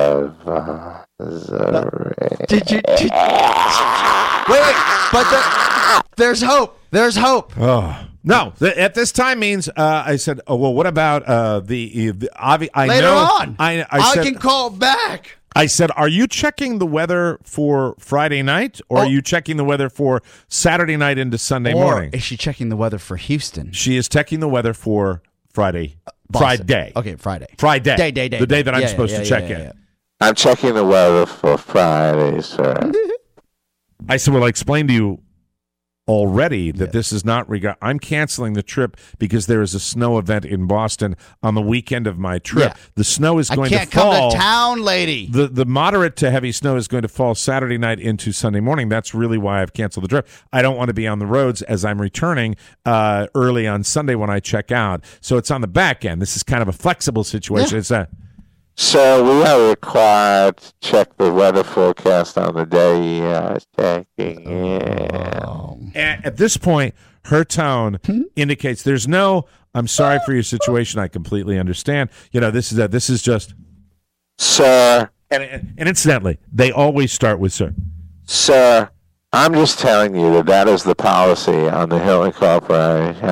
advisory. Did you? Did, wait, wait, but the, there's hope. There's hope. Oh. No, th- at this time means uh, I said, oh, well, what about uh, the, the obvi- I Later know, on, I, I, said, can call back. I said, are you checking the weather for Friday night or Oh. are you checking the weather for Saturday night into Sunday Or morning? is she checking the weather for Houston? She is checking the weather for Friday. Boston. Friday. Okay, Friday. Friday. Day, day, day. The day that I'm Yeah, supposed yeah, to yeah, check yeah, in. yeah. I'm checking the weather for Friday, sir. I said, well, I explained to you already that this is not regard. I'm canceling the trip because there is a snow event in Boston on the weekend of my trip. Yeah. The snow is I going can't to fall. come to town, lady. The the moderate to heavy snow is going to fall Saturday night into Sunday morning. That's really why I've canceled the trip. I don't want to be on the roads as I'm returning uh, early on Sunday when I check out. So it's on the back end. This is kind of a flexible situation. Yeah. It's a So we are required to check the weather forecast on the day you are checking in. at, at this point, her tone indicates there's no. I'm sorry for your situation. I completely understand. You know, this is a, this is just. Sir, And, and, and incidentally, they always start with sir. sir, I'm just telling you that that is the policy on the Hilton Corporation.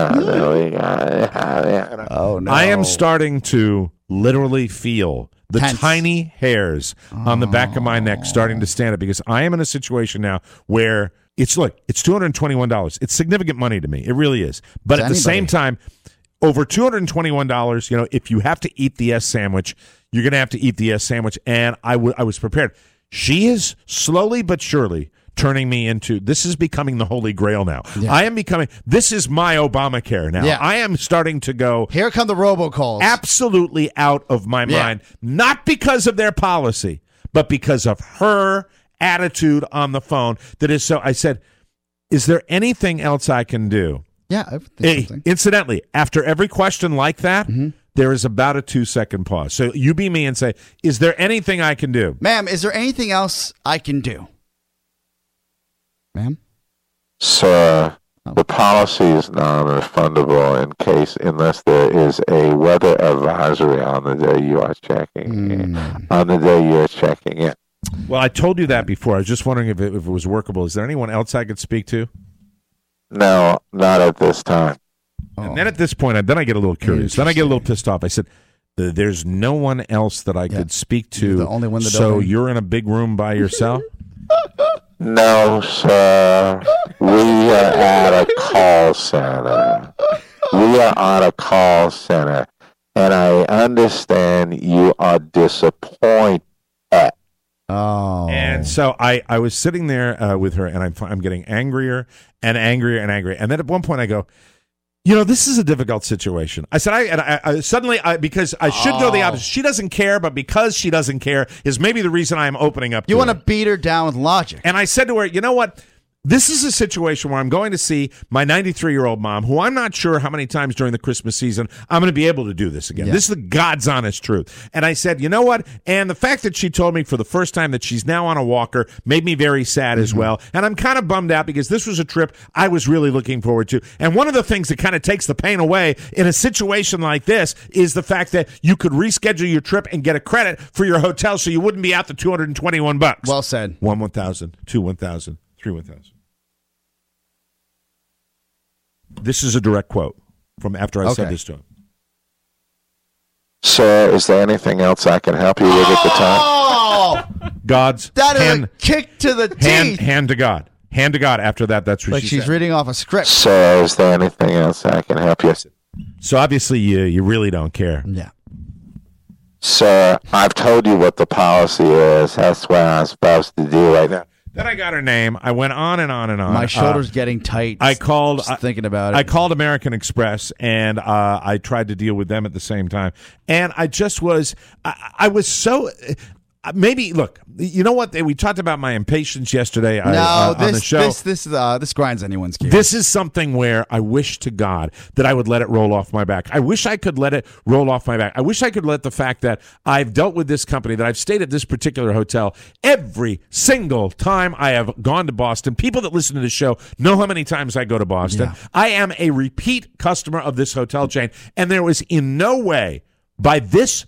Oh no! I am starting to literally feel the Tense. tiny hairs on the back of my neck starting to stand up because I am in a situation now where it's look, it's two hundred twenty-one dollars. It's significant money to me. It really is. But To at the same anybody. time, over two hundred twenty-one dollars, you know, if you have to eat the S sandwich, you're going to have to eat the S sandwich. And I, w- I was prepared. She is slowly but surely turning me into, this is becoming the holy grail now. Yeah. I am becoming, this is my Obamacare now. Yeah. I am starting to go Here come the robocalls. absolutely out of my Yeah. mind, not because of their policy, but because of her attitude on the phone that is so, I said, is there anything else I can do? yeah, I think Hey, something. incidentally, after every question like that, there is about a two second pause. So you be me and say, is there anything I can do? Ma'am, is there anything else I can do? Ma'am? Sir, the policy is non-refundable in case unless there is a weather advisory on the day you are checking in. On the day you are checking in. Well, I told you that before. I was just wondering if it, if it was workable. Is there anyone else I could speak to? No, not at this time. And then at this point, I, then I get a little curious. Then I get a little pissed off. I said, Uh, There's no one else that I Yeah. could speak to. You're the only one in the So building. you're in a big room by yourself? No, sir. We are at a call center. We are on a call center. And I understand you are disappointed. Oh. And so I, I was sitting there uh, with her, and I'm, I'm getting angrier and angrier and angrier. And then at one point I go, you know, this is a difficult situation. I said, I, and I, I suddenly, I, because I should go the Oh. opposite. She doesn't care, but because she doesn't care is maybe the reason I'm opening up to You want to her. beat her down with logic. And I said to her, you know what? This is a situation where I'm going to see my ninety-three-year-old mom, who I'm not sure how many times during the Christmas season I'm going to be able to do this again. Yeah. This is the God's honest truth. And I said, you know what? And the fact that she told me for the first time that she's now on a walker made me very sad as Mm-hmm. well. And I'm kind of bummed out because this was a trip I was really looking forward to. And one of the things that kind of takes the pain away in a situation like this is the fact that you could reschedule your trip and get a credit for your hotel so you wouldn't be out the two hundred twenty-one bucks. Well said. One one thousand, two one thousand, three one thousand. This is a direct quote from after I Okay. said this to him. Sir, is there anything else I can help you with at the time? Oh, God's that is hand, a kick to the hand, teeth. hand to God. Hand to God. After that, that's what Like she she's said. reading off a script. Sir, is there anything else I can help you? So obviously, you you really don't care. Yeah. Sir, I've told you what the policy is. That's what I'm supposed to do right now. Then I got her name. I went on and on and on. My shoulder's Uh, getting tight. I called. Just I- thinking about it. I called American Express, and uh, I tried to deal with them at the same time. And I just was, I, I was so. Uh, maybe look, you know what? We talked about my impatience yesterday no, uh, this on the show. this this uh, this grinds anyone's gears. This is something where I wish to God that I would let it roll off my back. I wish I could let it roll off my back. I wish I could let the fact that I've dealt with this company, that I've stayed at this particular hotel every single time I have gone to Boston. People that listen to the show know how many times I go to Boston. Yeah. I am a repeat customer of this hotel chain, and there was in no way by this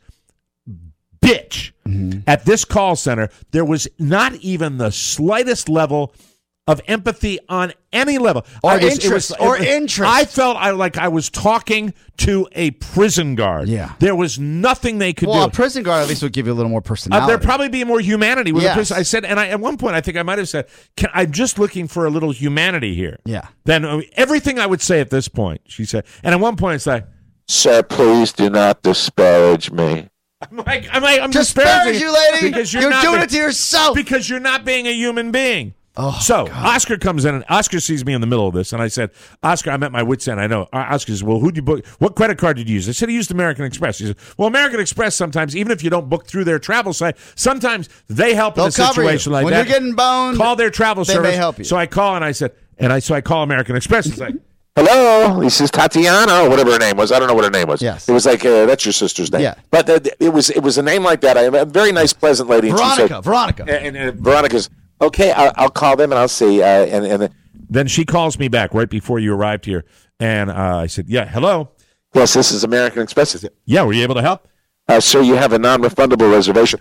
bitch Mm-hmm. at this call center, there was not even the slightest level of empathy on any level. Or I was- it interest, was- or it was- interest. I felt I like I was talking to a prison guard. Yeah. There was nothing they could well, a do. prison guard at least would give you a little more Uh, personality. there'd probably be more humanity with Yes. a prison. I said, and I, at one point, I think I might have said, Can, I'm just looking for a little humanity here. Yeah. Then uh, everything I would say at this point, she said, and at one point, it's like, Sir, please do not disparage me. I'm like, I'm, like, I'm Disparage disparaging you, lady. because you're, You're not doing being- it to yourself. because you're not being a human being. Oh, so Oscar comes in, and Oscar sees me in the middle of this, and I said, Oscar, I'm at my wit's end. I know. Uh, Oscar says, well, who'd you book? What credit card did you use? I said, I used American Express. He said, well, American Express sometimes, even if you don't book through their travel site, sometimes they help They'll in a cover you. situation like When that. you're getting boned, call their travel they service. may help you. So I call, and I said, and I so I call American Express. It's like, Hello, this is Tatiana, or whatever her name was. I don't know what her name was. Yes. It was like, uh, that's your sister's name. Yeah. But uh, it was it was a name like that. I, a very nice, pleasant lady. And she Veronica, said, Veronica. And, and, uh, Veronica's, okay, I'll, I'll call them and I'll see. Uh, and and then she calls me back right before you arrived here, and uh, I said, yeah, hello. yes, this is American Express. Is it? Yeah, were you able to help? Uh, sir, you have a non-refundable reservation.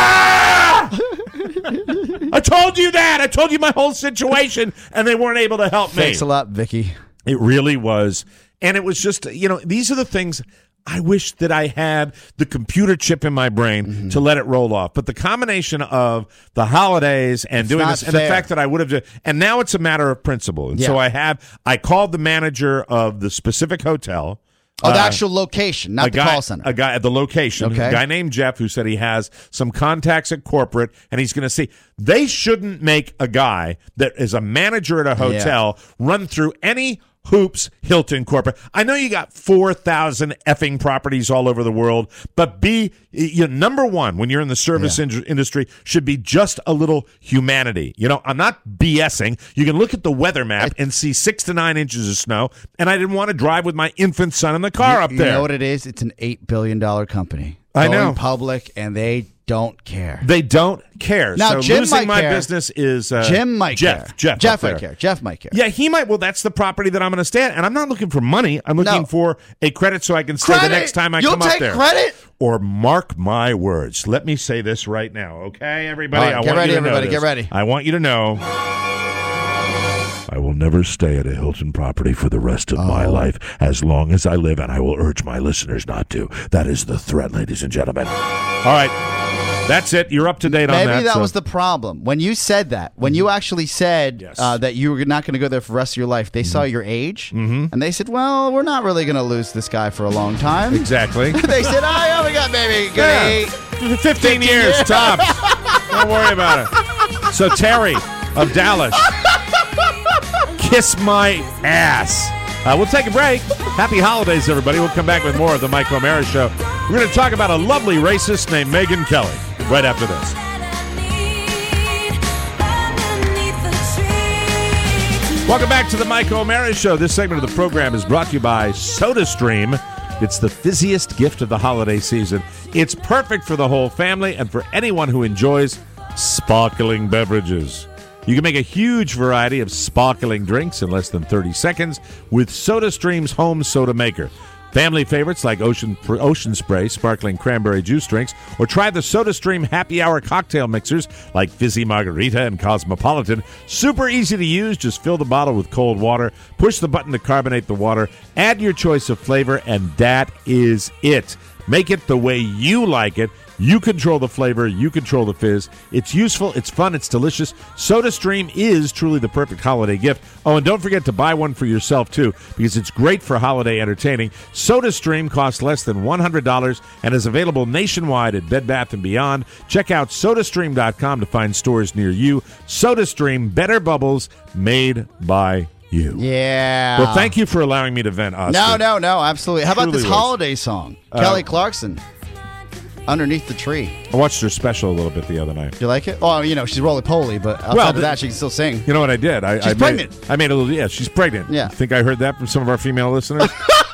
Ah! I told you that. I told you my whole situation, and they weren't able to help me. Thanks a lot, Vicky. It really was. And it was just, you know, these are the things I wish that I had the computer chip in my brain Mm-hmm. to let it roll off. But the combination of the holidays and It's doing not this and the fair. fact that I would have, and now it's a matter of principle. And so Yeah. I have, I called the manager of the specific hotel. Oh, the Uh, actual location, not a the guy, call center. A guy at the location, Okay. a guy named Jeff, who said he has some contacts at corporate, and he's going to see. They shouldn't make a guy that is a manager at a hotel run through any hoops Hilton corporate. I know you got four thousand effing properties all over the world, but be you know, number one when you're in the service Yeah. in- industry should be just a little humanity. You know, I'm not BSing. You can look at the weather map and see six to nine inches of snow, and I didn't want to drive with my infant son in the car you, up you there. know what it is? It's an eight billion dollar company. I Going know. public, and they don't care. They don't care. Now, so Jim losing might my care. business is uh, Jim might Jeff. care. Jeff. Jeff up might there. care. Jeff might care. Yeah, he might. Well, that's the property that I'm going to stay at, and I'm not looking for money. I'm looking No. for a credit so I can stay Credit! the next time I You'll come up take there. credit? Or mark my words. Let me say this right now, okay, everybody? All right, I get want ready, you to know everybody, this. get ready. I want you to know I will never stay at a Hilton property for the rest of my Oh. life as long as I live, and I will urge my listeners not to. That is the threat, ladies and gentlemen. All right. That's it. You're up to date on Maybe that. that so- was the problem. When you said that, when you actually said Yes. uh, that you were not going to go there for the rest of your life, they saw your age, Mhm. and they said, well, we're not really going to lose this guy for a long time. Exactly. They said, I only got maybe good Yeah. eight. fifteen years, tops. Don't worry about it. So, Terry of Dallas, kiss my ass. Uh, we'll take a break. Happy holidays, everybody. We'll come back with more of the Mike O'Mara Show. We're going to talk about a lovely racist named Megyn Kelly right after this. Welcome back to the Mike O'Mara Show. This segment of the program is brought to you by SodaStream. It's the fizziest gift of the holiday season. It's perfect for the whole family and for anyone who enjoys sparkling beverages. You can make a huge variety of sparkling drinks in less than thirty seconds with SodaStream's home soda maker. Family favorites like Ocean Ocean Spray, sparkling cranberry juice drinks, or try the SodaStream Happy Hour cocktail mixers like Fizzy Margarita and Cosmopolitan. Super easy to use. Just fill the bottle with cold water, push the button to carbonate the water, add your choice of flavor, and that is it. Make it the way you like it. You control the flavor. You control the fizz. It's useful. It's fun. It's delicious. SodaStream is truly the perfect holiday gift. Oh, and don't forget to buy one for yourself, too, because it's great for holiday entertaining. SodaStream costs less than one hundred dollars and is available nationwide at Bed Bath and Beyond. Check out SodaStream dot com to find stores near you. SodaStream, better bubbles made by you. Yeah. Well, thank you for allowing me to vent, Oscar. No, no, no, absolutely. How about Truly this was. holiday song? Uh, Kelly Clarkson, Underneath the Tree. I watched her special a little bit the other night. Do you like it? Oh, you know, she's roly-poly, but outside Well, of the- that, she can still sing. You know what I did? I, She's I pregnant. Made, I made a little. Yeah, she's pregnant. Yeah. Think I heard that from some of our female listeners?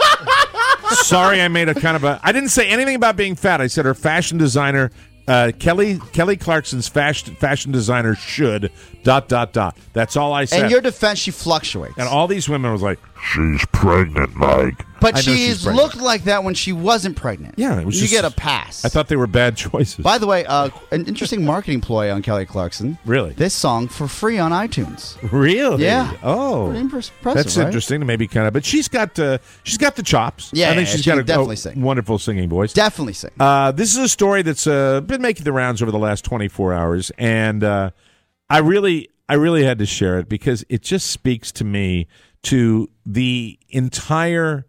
Sorry, I made a kind of a. I didn't say anything about being fat. I said her fashion designer, uh, Kelly Kelly Clarkson's fashion fashion designer should dot dot dot. That's all I said. In your defense, she fluctuates. and all these women was like, she's pregnant, Mike. But I know she's she's pregnant. looked like that when she wasn't pregnant. Yeah, it was you just- get a pass. I thought they were bad choices. By the way, uh, an interesting marketing ploy on Kelly Clarkson. Really? This song for free on iTunes. Really? Yeah. Oh, Pretty impressive, that's right? interesting. Maybe kind of, but she's got uh, she's got the chops. Yeah, I think yeah, she's she got can a, definitely a sing. wonderful singing voice. Definitely sing. Uh, this is a story that's uh, been making the rounds over the last twenty-four hours, and uh, I really, I really had to share it because it just speaks to me to the entire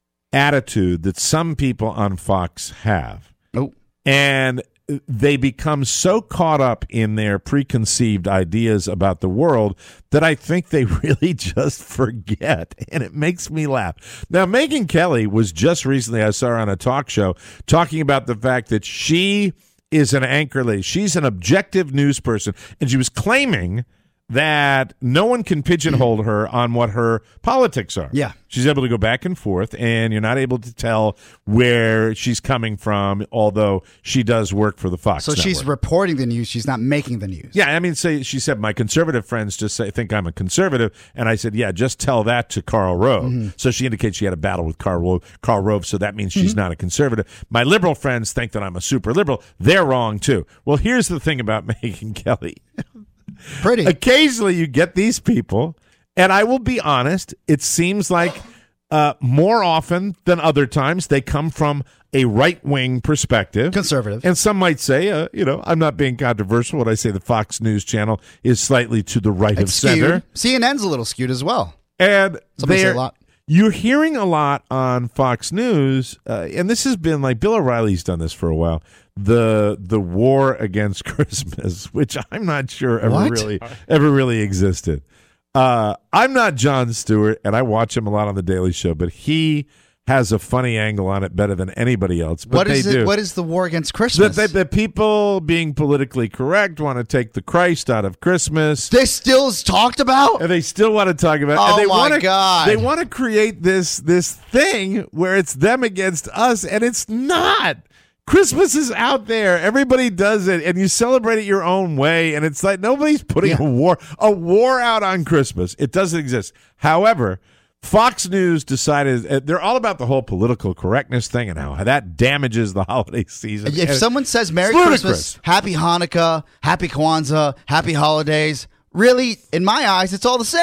attitude that some people on Fox have, Oh. and they become so caught up in their preconceived ideas about the world that I think they really just forget, and it makes me laugh. Now, Megyn Kelly was just recently, I saw her on a talk show, talking about the fact that she is an anchor lady. She's an objective news person, and she was claiming that no one can pigeonhole her on what her politics are. Yeah. She's able to go back and forth, and you're not able to tell where she's coming from, although she does work for the Fox So she's network. reporting the news. She's not making the news. Yeah, I mean, say she said, my conservative friends just say, think I'm a conservative, and I said, yeah, just tell that to Karl Rove. Mm-hmm. So she indicates she had a battle with Karl Rove, Karl Rove, so that means she's Mm-hmm. not a conservative. My liberal friends think that I'm a super liberal. They're wrong, too. Well, here's the thing about Megyn Kelly. Pretty. Occasionally you get these people, and I will be honest, it seems like uh, more often than other times they come from a right-wing perspective. Conservative. And some might say, uh, you know, I'm not being controversial when I say the Fox News Channel is slightly to the right It's of center. skewed. C N N's a little skewed as well. And Somebody say they're- a lot. You're hearing a lot on Fox News, uh, and this has been like Bill O'Reilly's done this for a while. The the war against Christmas, which I'm not sure ever What? really ever really existed. Uh, I'm not Jon Stewart, and I watch him a lot on the Daily Show, but he has a funny angle on it better than anybody else. But What they is do. it? What is the war against That, Christmas? that, that people being politically correct want to take the Christ out of Christmas. This still is talked about? And they still want to talk about it. Oh, and they my wanna, God. They want to create this this thing where it's them against us, and it's not. Christmas is out there. Everybody does it, and you celebrate it your own way. And it's like nobody's putting Yeah. a war a war out on Christmas. It doesn't exist. However, Fox News decided uh, they're all about the whole political correctness thing and how that damages the holiday season. If And someone says Merry it's ludicrous. Christmas, Happy Hanukkah, Happy Kwanzaa, Happy Holidays, really, in my eyes, it's all the same.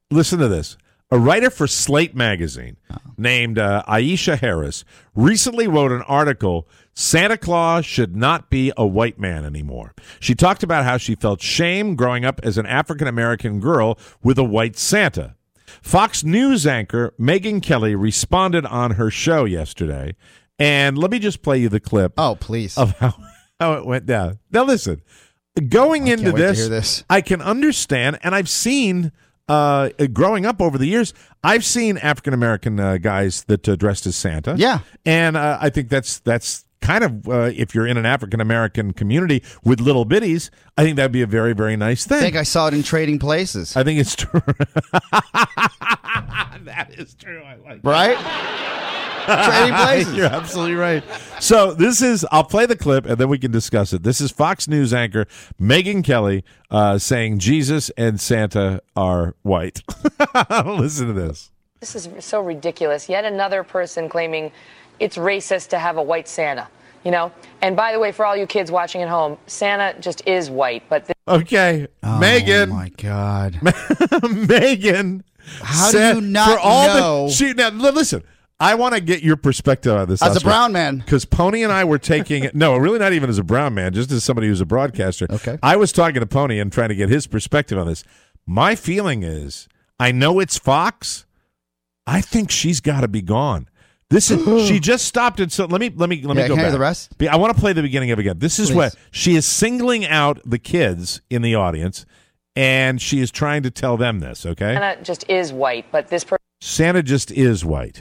listen to this. A writer for Slate magazine oh. named uh, Aisha Harris recently wrote an article, Santa Claus should not be a white man anymore. She talked about how she felt shame growing up as an African-American girl with a white Santa. Fox News anchor Megyn Kelly responded on her show yesterday, and let me just play you the clip. Oh, please. Of how, how it went down. Now, listen, going I into can't wait to this, hear this, I can understand, and I've seen... Uh, growing up over the years, I've seen African American uh, guys that uh, dressed as Santa. Yeah, and uh, I think that's that's kind of uh, if you're in an African American community with little bitties, I think that'd be a very very nice thing. I think I saw it in Trading Places. I think it's true. That is true. I like right. Trading Places. You're absolutely right. So this is, I'll play the clip and then we can discuss it. This is Fox News anchor Megyn Kelly uh, saying Jesus and Santa are white. Listen to this. This is so ridiculous. Yet another person claiming it's racist to have a white Santa, you know? And by the way, for all you kids watching at home, Santa just is white. But this- Okay, oh, Megyn. Oh, my God. Megyn. How said, do you not for all know? The, she, now, listen. I want to get your perspective on this. As Oscar, a brown man. Because Pony and I were taking it. No, really not even as a brown man, just as somebody who's a broadcaster. Okay. I was talking to Pony and trying to get his perspective on this. My feeling is, I know it's Fox. I think she's got to be gone. This is she just stopped it. So let me let me let yeah, me go can I back. hear the rest? I want to play the beginning of it again. This is Please. what she is singling out the kids in the audience, and she is trying to tell them this. Okay, Santa just is white, but this person Santa just is white.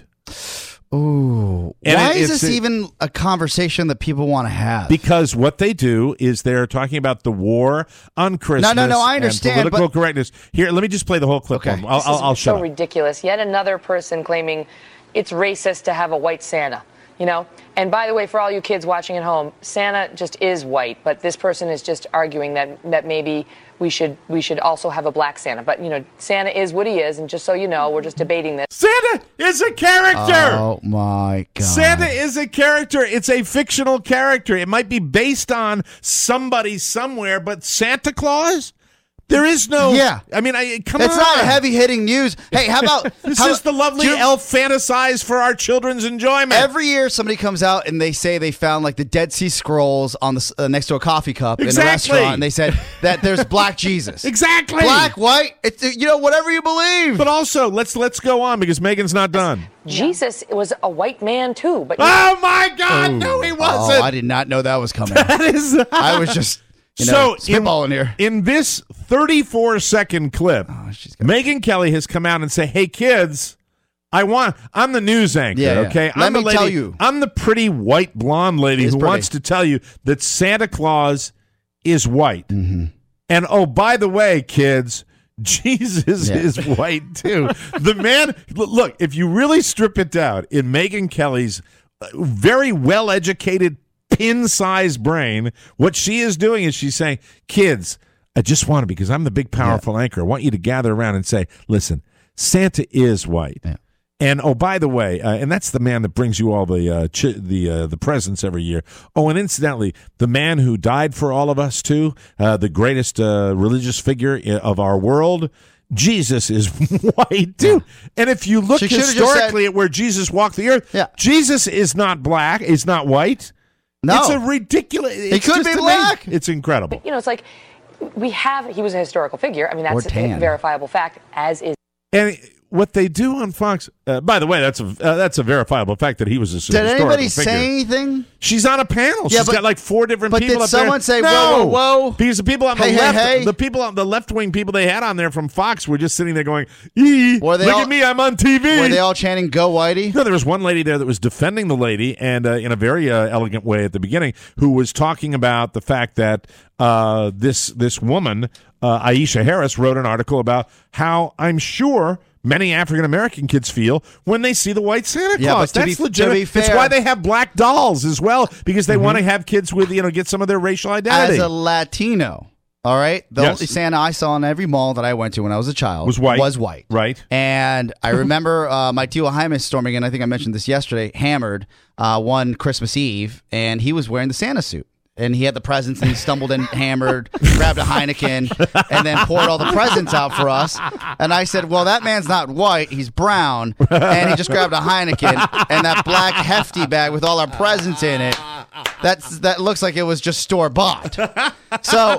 Ooh. And Why it- is it's this a- even a conversation that people want to have? Because what they do is they're talking about the war on Christmas. No, no, no, I and understand, political but- correctness. Here, let me just play the whole clip. Okay. I'll, I'll, This is I'll so shut up. ridiculous. Yet another person claiming it's racist to have a white Santa, you know? And by the way, for all you kids watching at home, Santa just is white, but this person is just arguing that that maybe we should we should also have a black Santa. But, you know, Santa is what he is, and just so you know, we're just debating this. Santa is a character. Oh my God. Santa is a character. It's a fictional character. It might be based on somebody somewhere, but Santa Claus? There is no. Yeah. I mean, I come It's on. not heavy hitting news. Hey, how about This how is about- the lovely do you- elf fantasize for our children's enjoyment. Every year, somebody comes out and they say they found like the Dead Sea Scrolls on the s- uh, next to a coffee cup in a Exactly. restaurant, and they said that there's black Jesus. Exactly. Black, white, it's you know whatever you believe. But also, let's let's go on because Megan's not done. Jesus was a white man, too. But Oh my God! No, he wasn't. Oh, I did not know that was coming. That is. I was just you know, so in, spitballing here. in this thirty-four second clip, Oh, she's got- Megyn Kelly has come out and say, "Hey kids, I want. I'm the news anchor. Yeah, yeah. Okay, Let I'm the me lady, tell you. I'm the pretty white blonde lady It's who pretty. wants to tell you that Santa Claus is white. Mm-hmm. And oh, by the way, kids." Jesus Yeah. is white too. The man, look, if you really strip it down in Megyn Kelly's uh, very well-educated, pin-sized brain, what she is doing is she's saying, kids, I just want to, because I'm the big, powerful anchor, I want you to gather around and say, listen, Santa is white. Yeah. And oh, by the way, uh, and that's the man that brings you all the uh, ch- the uh, the presents every year. Oh, and incidentally, the man who died for all of us too, uh, the greatest uh, religious figure i- of our world, Jesus is white too. And if you look She should've just historically said- at where Jesus walked the earth, Yeah. Jesus is not black, is not white. No. It's a ridiculous. It could be black. It's incredible. you know, it's like we have, he was a historical figure. I mean, that's Or tan. a verifiable fact, as is. And what they do on Fox, uh, by the way, that's a uh, that's a verifiable fact that he was a Did historical anybody figure. say anything? She's on a panel. Yeah, She's but- got like four different but people did up there. someone say, no! whoa, whoa, whoa? Because the people on the Hey, hey, left, hey. the people on the left wing people they had on there from Fox were just sitting there going, "Ee, Were they look all- at me, I'm on T V." Were they all chanting "Go Whitey"? No, there was one lady there that was defending the lady, and uh, in a very uh, elegant way at the beginning, who was talking about the fact that uh, this this woman, uh, Aisha Harris, wrote an article about how I'm sure many African American kids feel when they see the white Santa Claus. Yeah, but to That's be- legitimate. to be It's fair- Mm-hmm. why they have black dolls as well, because they want to have kids with you know get some of their racial identity. As a Latino, all right, the Yes. only Santa I saw in every mall that I went to when I was a child Was white. Was white, Right. And I remember uh, my Tio Jaime storming in. I think I mentioned this yesterday. Hammered uh, one Christmas Eve, and he was wearing the Santa suit. and he had the presents, and he stumbled in, hammered, grabbed a Heineken, and then poured all the presents out for us. And I said, well, that man's not white, he's brown. And he just grabbed a Heineken and that black hefty bag with all our presents in it. That's that looks like it was just store bought. So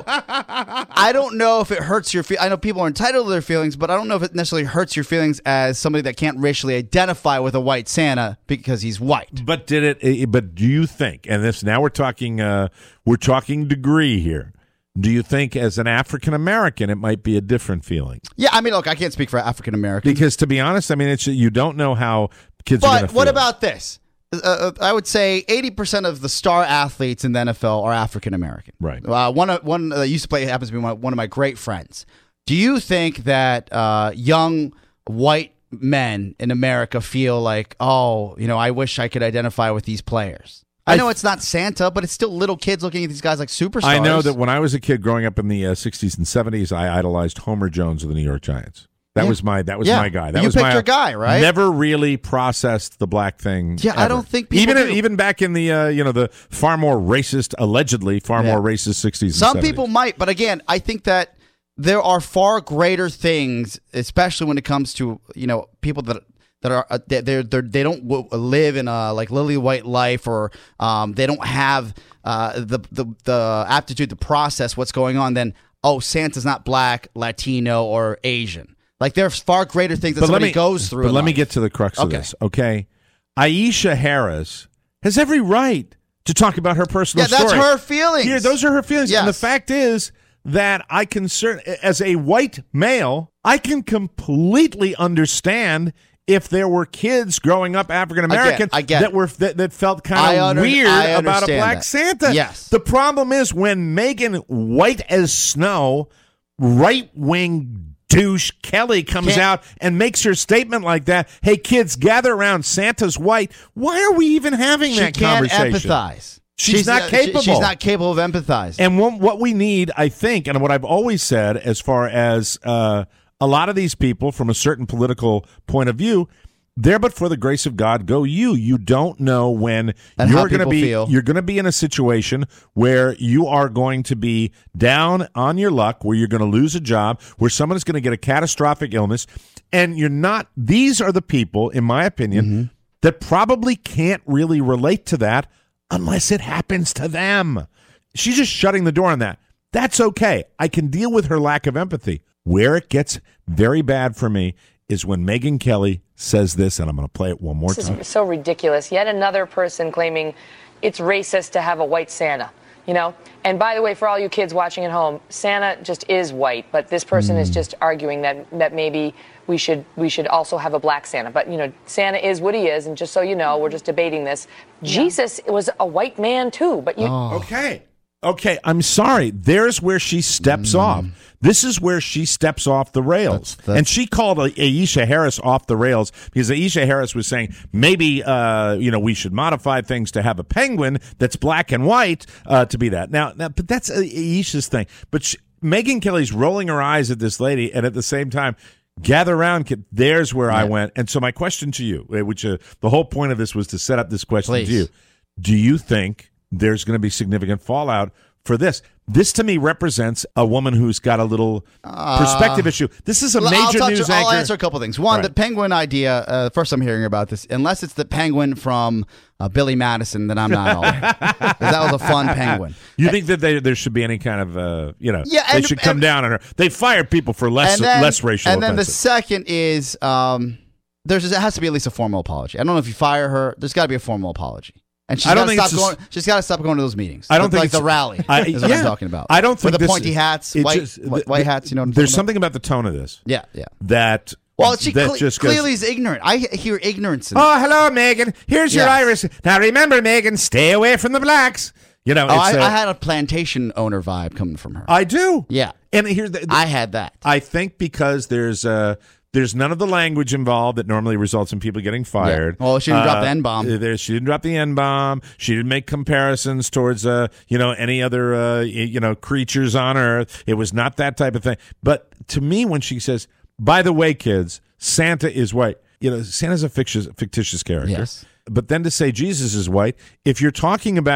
I don't know if it hurts your feelings. I know people are entitled to their feelings, but I don't know if it necessarily hurts your feelings as somebody that can't racially identify with a white Santa because he's white. But did it? But do you think? And this now we're talking. Uh, we're talking degree here. Do you think, as an African American, it might be a different feeling? Yeah, I mean, look, I can't speak for African Americans because, to be honest, I mean, it's you don't know how kids but are going to feel. But what about this? Uh, I would say eighty percent of the star athletes in the N F L are African American. Right. Uh, one one that used to play happens to be one, one of my great friends. Do you think that uh, young white men in America feel like, oh, you know, I wish I could identify with these players? I know it's not Santa, but it's still little kids looking at these guys like superstars. I know that when I was a kid growing up in the uh, sixties and seventies, I idolized Homer Jones of the New York Giants. That yeah. was my that was yeah. my guy. That you was picked my your guy, right? Never really processed the black thing. Yeah, ever. I don't think people even do. even back in the uh, you know the far more racist, allegedly far yeah. more racist sixties. Some and seventies. people might, but again, I think that there are far greater things, especially when it comes to you know people that. That are uh, they they're, they're, they don't w- live in a like lily white life, or um, they don't have uh, the, the the aptitude to process what's going on. Then oh, Santa's not black, Latino, or Asian. Like there's far greater things that but somebody let me, goes through. But in let life. me get to the crux of okay. this. Okay, Aisha Harris has every right to talk about her personal yeah, that's story. her feelings. Here, those are her feelings. Yes. And the fact is that I can cer- as a white male, I can completely understand. If there were kids growing up African American that were that, that felt kind of under, weird about a black that. Santa, yes. The problem is when Megan White as Snow, right wing douche Kelly comes Can't, out and makes her statement like that. Hey kids, gather around. Santa's white. Why are we even having she that can't conversation? Empathize. She's, she's not uh, capable. She's not capable of empathizing. And what, what we need, I think, and what I've always said, as far as. Uh, A lot of these people, from a certain political point of view, there but for the grace of God go you. You don't know when and you're going to be. Feel. You're going to be in a situation where you are going to be down on your luck, where you're going to lose a job, where someone is going to get a catastrophic illness, and you're not. These are the people, in my opinion, mm-hmm. that probably can't really relate to that unless it happens to them. She's just shutting the door on that. That's okay. I can deal with her lack of empathy. Where it gets very bad for me is when Megyn Kelly says this, and I'm going to play it one more this time. This is so ridiculous. Yet another person claiming it's racist to have a white Santa, you know? And by the way, for all you kids watching at home, Santa just is white, but this person mm. is just arguing that that maybe we should we should also have a black Santa. But, you know, Santa is what he is, and just so you know, we're just debating this. Yeah. Jesus was a white man, too, but you... Oh. Okay. Okay, I'm sorry. There's where she steps mm. off. This is where she steps off the rails. That's, that's... And she called Aisha Harris off the rails because Aisha Harris was saying maybe uh, you know we should modify things to have a penguin that's black and white uh, to be that. Now, now but that's Aisha's thing. But she, Megyn Kelly's rolling her eyes at this lady, and at the same time, gather around, kid. There's where yeah. I went. And so my question to you, which uh, the whole point of this was to set up this question Please. to you. Do you think there's going to be significant fallout for this? This, to me, represents a woman who's got a little uh, perspective issue. This is a major I'll touch, news I'll anchor. I'll answer a couple things. One, right. the penguin idea, uh, the first I'm hearing about this, unless it's the penguin from uh, Billy Madison, then I'm not all in. That was a fun penguin. You think that they, there should be any kind of, uh, you know, yeah, they and, should come and, down on her. They fired people for less then, less racial And then offenses. the second is um, there's it has to be at least a formal apology. I don't know if you fire her. There's got to be a formal apology. And she's got to stop going. She's got to stop going to those meetings. I don't think like the rally I, is what yeah, I'm talking about. I don't think with the this, pointy hats, white, just, white, the, white hats. You know, what I'm there's talking something about the tone of this. Yeah, yeah. That well, she that cle- just goes, clearly is ignorant. I hear ignorance. In oh, hello, Megan. Here's yes. your iris. Now remember, Megan, stay away from the blacks. You know, oh, I, a, I had a plantation owner vibe coming from her. I do. Yeah, and here's the, the, I had that. I think because there's uh There's none of the language involved that normally results in people getting fired. Yeah. Well, she didn't uh, drop the N-bomb. There, she didn't drop the N-bomb. She didn't make comparisons towards, uh, you know, any other, uh, you know, creatures on Earth. It was not that type of thing. But to me, when she says, by the way, kids, Santa is white. You know, Santa's a fictitious, fictitious character. Yes. But then to say Jesus is white, if you're talking about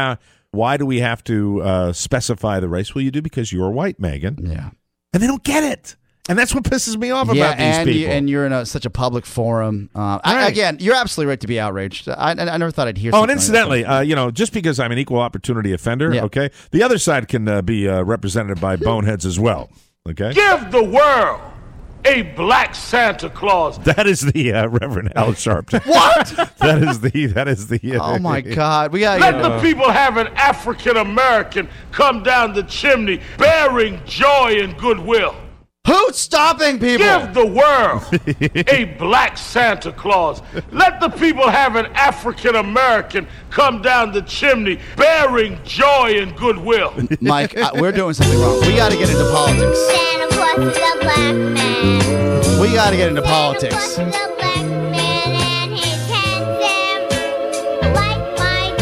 why do we have to uh, specify the race? Well, you do because you're white, Megan. Yeah. And they don't get it. And that's what pisses me off yeah, about these and people. You, and you're in a, such a public forum. Uh, I, Right. again, you're absolutely right to be outraged. I, I never thought I'd hear Oh, something and incidentally, uh, you know, just because I'm an equal opportunity offender, Yeah. okay, the other side can uh, be uh, represented by boneheads as well, okay? Give the world a black Santa Claus. That is the uh, Reverend Al Sharpton. What? That is the, that is the. Uh, Oh, my God. We got Let the people have an African American come down the chimney bearing joy and goodwill. Who's stopping people? Give the world a black Santa Claus. Let the people have an African American come down the chimney bearing joy and goodwill. Mike, uh, we're doing something wrong. We got to get into politics. Santa Claus is a black man. We got to get into politics. Santa Claus is a black man and he's handsome, like my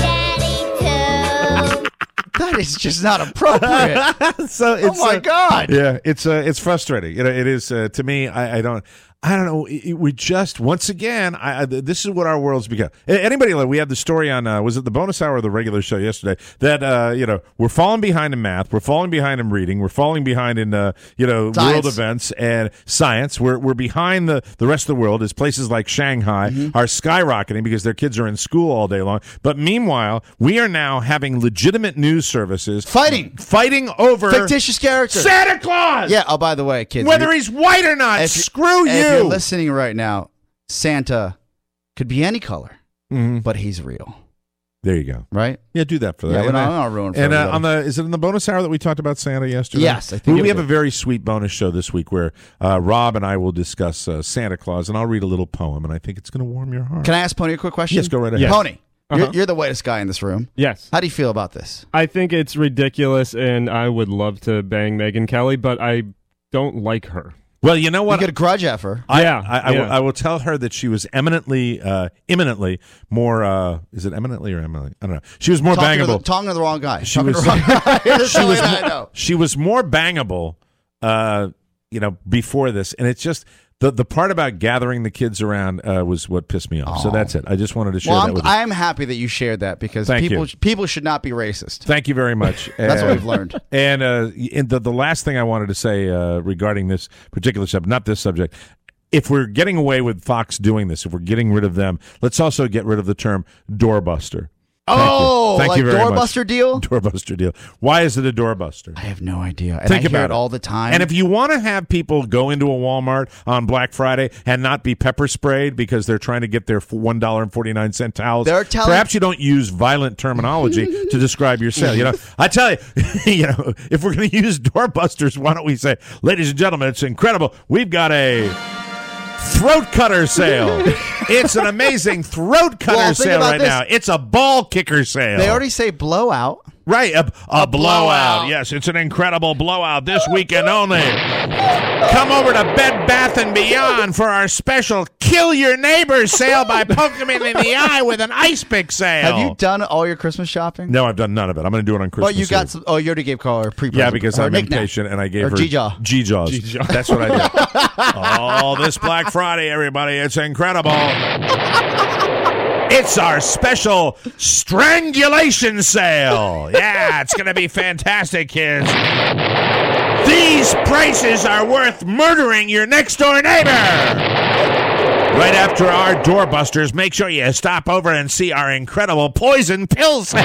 daddy too. That is just not appropriate. so it's, oh my uh, God! Yeah, it's uh, it's frustrating. You know, it is uh, to me. I, I don't. I don't know. It, it- we just once again. I, I, this is what our world's become. A- Anybody? Like, we had the story on. Uh, was it the bonus hour or the regular show yesterday? That uh, you know, we're falling behind in math. We're falling behind in reading. We're falling behind in uh, you know, Science. world events and science. We're we're behind the the rest of the world. As places like Shanghai Mm-hmm. are skyrocketing because their kids are in school all day long. But meanwhile, we are now having legitimate news services Fighting. fighting over Fictitious characters. Santa Claus. Yeah. Oh, by the way, kids. Whether you- he's white or not, if you- screw if you. you're listening right now, Santa could be any color, Mhm. but he's real, There you go. right? Yeah, do that for that. Yeah, we're And, not, uh, we're not ruining for And uh, everybody. on the is it in the bonus hour that we talked about Santa yesterday? Yes, I think we, it we have was. a very sweet bonus show this week where uh, Rob and I will discuss uh, Santa Claus, and I'll read a little poem, and I think it's going to warm your heart. Can I ask Pony a quick question? Yes, go right ahead. Yes. Pony, Uh-huh. you're, you're the whitest guy in this room. Yes. How do you feel about this? I think it's ridiculous, and I would love to bang Megyn Kelly, but I don't like her. Well, you know You what? get a grudge at her. I, Yeah, I, I, yeah. will, I will tell her that she was eminently, uh, imminently more. Uh, is it eminently or eminently? I don't know. She was more Talking to, bangable. the, talking to the wrong guy. She Talking was- to the wrong guy. That's she the way was that I mo- know. she was more bangable, uh, you know, before this, and it's just the the part about gathering the kids around uh, was what pissed me off. So Aw. that's it. I just wanted to share Well, that I'm, with you. I'm happy that you shared that because Thank people you. people should not be racist. Thank you very much. That's what Uh, we've learned. And uh, in the the last thing I wanted to say uh, regarding this particular subject, not this subject. If we're getting away with Fox doing this, if we're getting rid of them, let's also get rid of the term doorbuster. Thank Oh, you. Thank like you very doorbuster much. deal? Doorbuster deal. Why is it a doorbuster? I have no idea. And Think I about hear it it all the time. And if you want to have people go into a Walmart on Black Friday and not be pepper sprayed because they're trying to get their one dollar and forty-nine cent towels, They're telling- perhaps you don't use violent terminology to describe your sale. You know, I tell you, you know, if we're going to use doorbusters, why don't we say, ladies and gentlemen, it's incredible. We've got a throat cutter sale. It's an amazing throat cutter Well, think sale about right this. now. It's a ball kicker sale. they already say blowout. Right, a, a, blowout. blowout. Yes, it's an incredible blowout this weekend only. Come over to Bed Bath and Beyond for our special Kill Your Neighbors sale by poking them in the eye with an ice pick sale. Have you done all your Christmas shopping? No, I've done none of it. I'm going to do it on Christmas. Well, you got Eve. some. Oh, you already gave Carl a pre. Yeah, because or I'm knick-knack. impatient and I gave Or her G-jaw. G-jaws. G-jaw. That's what I did. Oh, this Black Friday, everybody. It's incredible. It's our special strangulation sale. Yeah, it's going to be fantastic, kids. These prices are worth murdering your next door neighbor. Right after our doorbusters, make sure you stop over and see our incredible poison pill sale.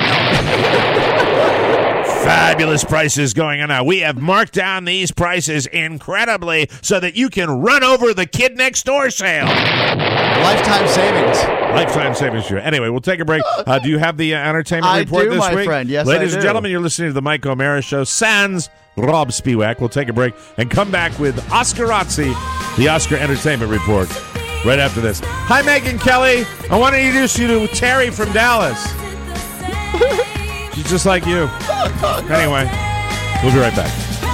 Fabulous prices going on now. We have marked down these prices incredibly so that you can run over the kid next door sale. Lifetime savings. Lifetime savings. Sure. Anyway, we'll take a break. Uh, do you have the uh, entertainment I report do, this my week? friend. Yes, Ladies I and do. gentlemen, you're listening to the Mike O'Mara Show. Sans Rob Spiewak. We'll take a break and come back with Oscar Razzi, the Oscar Entertainment Report, right after this. Hi, Megyn Kelly. I want to introduce you to Terry from Dallas. She's just like you. Anyway, we'll be right back.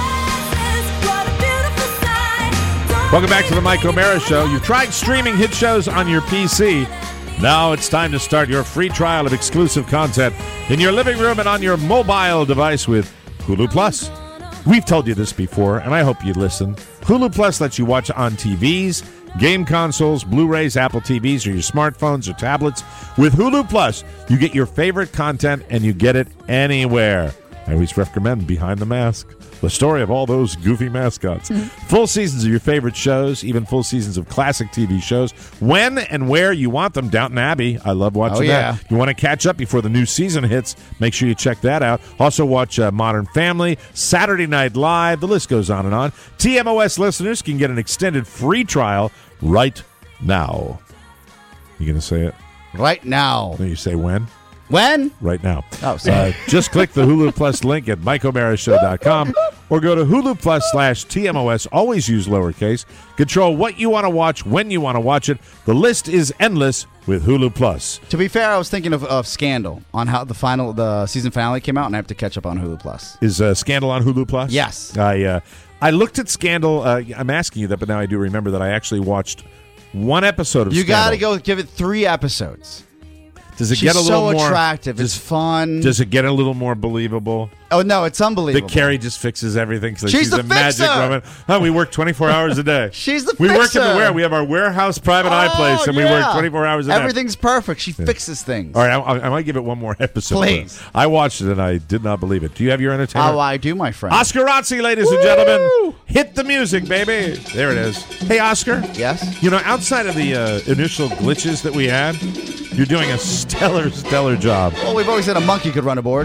Welcome back to the Mike O'Mara Show. You've tried streaming hit shows on your P C. Now it's time to start your free trial of exclusive content in your living room and on your mobile device with Hulu Plus. We've told you this before, and I hope you listen. Hulu Plus lets you watch on T Vs, game consoles, Blu-rays, Apple T Vs, or your smartphones or tablets. With Hulu Plus, you get your favorite content and you get it anywhere. I always recommend Behind the Mask, the story of all those goofy mascots. Full seasons of your favorite shows, even full seasons of classic T V shows, when and where you want them. Downton Abbey, I love watching Oh, yeah. that. You want to catch up before the new season hits, make sure you check that out. Also watch uh, Modern Family, Saturday Night Live, the list goes on and on. T M O S listeners can get an extended free trial right now. You going to say it? Right now. No, you say when? When? Right now. Oh, sorry. Uh, just click the Hulu Plus link at mike o'mara show dot com or go to Hulu Plus slash T M O S. Always use lowercase. Control what you want to watch, when you want to watch it. The list is endless with Hulu Plus. To be fair, I was thinking of, of Scandal on how the final, the season finale came out, and I have to catch up on Hulu Plus. Is uh, Scandal on Hulu Plus? Yes. I uh, I looked at Scandal. Uh, I'm asking you that, but now I do remember that I actually watched one episode of You Scandal. got to go give it three episodes. Does it She's get a little so more attractive. Does, it's fun. Does it get a little more believable? Oh no, it's unbelievable. That Carrie just fixes everything. So She's she's the a magic fixer. woman. Oh, we work twenty-four hours a day. She's the we fixer. work in the where? We have our warehouse private eye Oh, place, and we yeah. work twenty-four hours a day. Everything's perfect. She fixes things. All right, I, I might give it one more episode. Please. I watched it, and I did not believe it. Do you have your entertainer? Oh, I do, my friend. Oscar Rotzi, ladies and gentlemen. Hit the music, baby. There it is. Hey, Oscar. Yes? You know, outside of the uh, initial glitches that we had, you're doing a stellar, stellar job. Well, we've always said a monkey could run a board.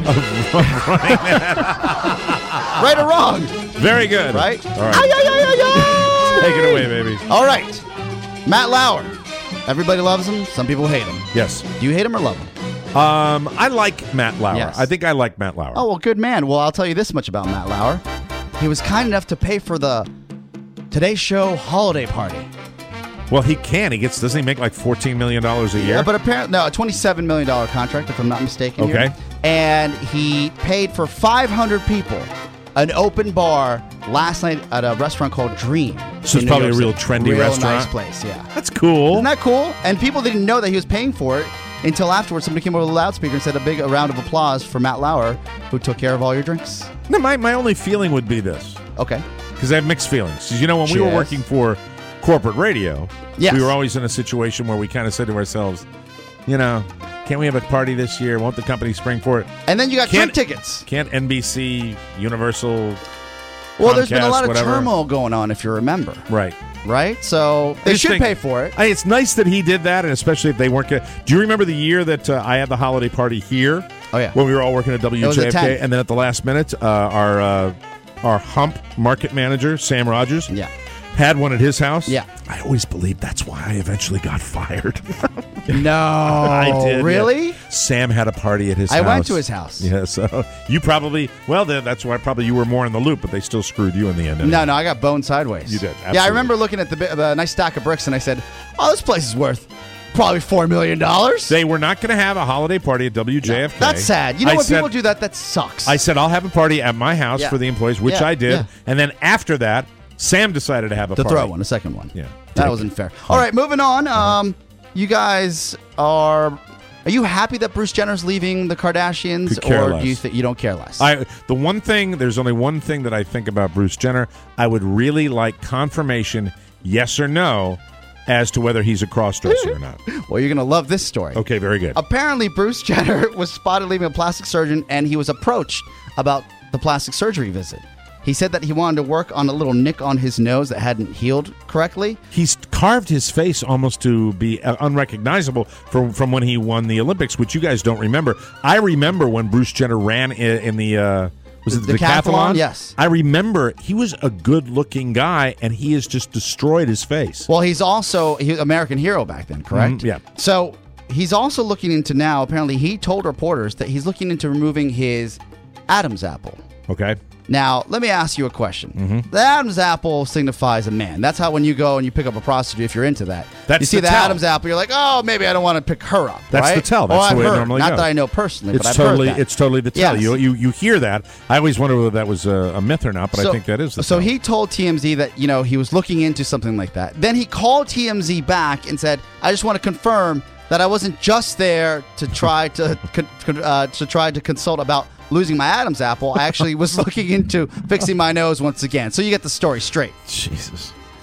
Right or wrong? Very good. Right? All right. Ay, ay, ay, ay, ay. Take it away, baby. All right. Matt Lauer. Everybody loves him. Some people hate him. Yes. Do you hate him or love him? Um, I like Matt Lauer. Yes. I think I like Matt Lauer. Oh, well, good man. Well, I'll tell you this much about Matt Lauer. He was kind enough to pay for the Today Show holiday party. Well, he can. He gets. Doesn't he make like fourteen million dollars a year? Yeah, but apparently, no, a twenty-seven million dollars contract, if I'm not mistaken. Okay. Here. And he paid for five hundred people an open bar last night at a restaurant called Dream. So it's in probably New a York real City. trendy real restaurant? Nice place, yeah. That's cool. Isn't that cool? And people didn't know that he was paying for it until afterwards. Somebody came over the loudspeaker and said a big a round of applause for Matt Lauer, who took care of all your drinks. No, my, my only feeling would be this. Okay. Because I have mixed feelings. 'Cause, you know, when we were Yes. working for corporate radio, Yes. we were always in a situation where we kind of said to ourselves, you know, can't we have a party this year? Won't the company spring for it? And then you got Can't- drink tickets. Can't N B C, Universal, Well, there's been a Comcast, lot of whatever? turmoil going on, if you remember. Right. Right? So I they just should think- pay for it. Hey, it's nice that he did that, and especially if they weren't. Gonna, do you remember the year that uh, I had the holiday party here? Oh, yeah. When we were all working at W It was J the F K, tenth. and then at the last minute, uh, our uh, our Hump market manager Sam Rogers, yeah, had one at his house. Yeah, I always believed that's why I eventually got fired. No, I did. Really? yeah. Sam had a party at his I house. went to his house. Yeah, so you probably well, then that's why probably you were more in the loop, but they still screwed you in the end. No, no, I got boned sideways. You did. Yeah, I absolutely. remember looking at the, bi- the nice stack of bricks, and I said, "Oh, this place is worth probably four million dollars." They were not going to have a holiday party at W J F K. That's sad. You know I when said- people do that, that sucks. I said I'll have a party at my house Yeah. for the employees, which Yeah, I did, yeah. and then after that, Sam decided to have a to party. throw one, a second one. Yeah, that Take wasn't it. fair. All right, moving on. Um, you guys are. Are you happy that Bruce Jenner's leaving the Kardashians, Could care or less. do you think you don't care less? I the one thing there's only one thing that I think about Bruce Jenner. I would really like confirmation, yes or no, as to whether he's a crossdresser or not. Well, you're gonna love this story. Okay, very good. Apparently, Bruce Jenner was spotted leaving a plastic surgeon, and he was approached about the plastic surgery visit. He said that he wanted to work on a little nick on his nose that hadn't healed correctly. He's carved his face almost to be uh, unrecognizable from from when he won the Olympics, which you guys don't remember. I remember when Bruce Jenner ran in, in the uh, was it the, The decathlon? Yes. I remember he was a good-looking guy, and he has just destroyed his face. Well, he's also he was American hero back then, correct? Mhm, yeah. So he's also looking into now. Apparently, he told reporters that he's looking into removing his Adam's apple. Okay. Now, let me ask you a question. Mm-hmm. The Adam's apple signifies a man. That's how when you go and you pick up a prostitute, if you're into that, That's you see the the, tell. Adam's apple, you're like, oh, maybe I don't want to pick her up. That's right? the tell. Or That's the I've way it heard. normally Not goes. that I know personally, It's but I've totally heard that. it's totally the tell. Yes. You you you hear that. I always wondered whether that was a, a myth or not, but I So- think that is the So tell. he told T M Z that, you know, he was looking into something like that. Then he called T M Z back and said, I just want to confirm that I wasn't just there to try to con- con- uh, to try to consult about losing my Adam's apple. I actually was looking into fixing my nose once again. So you get the story straight. Jesus.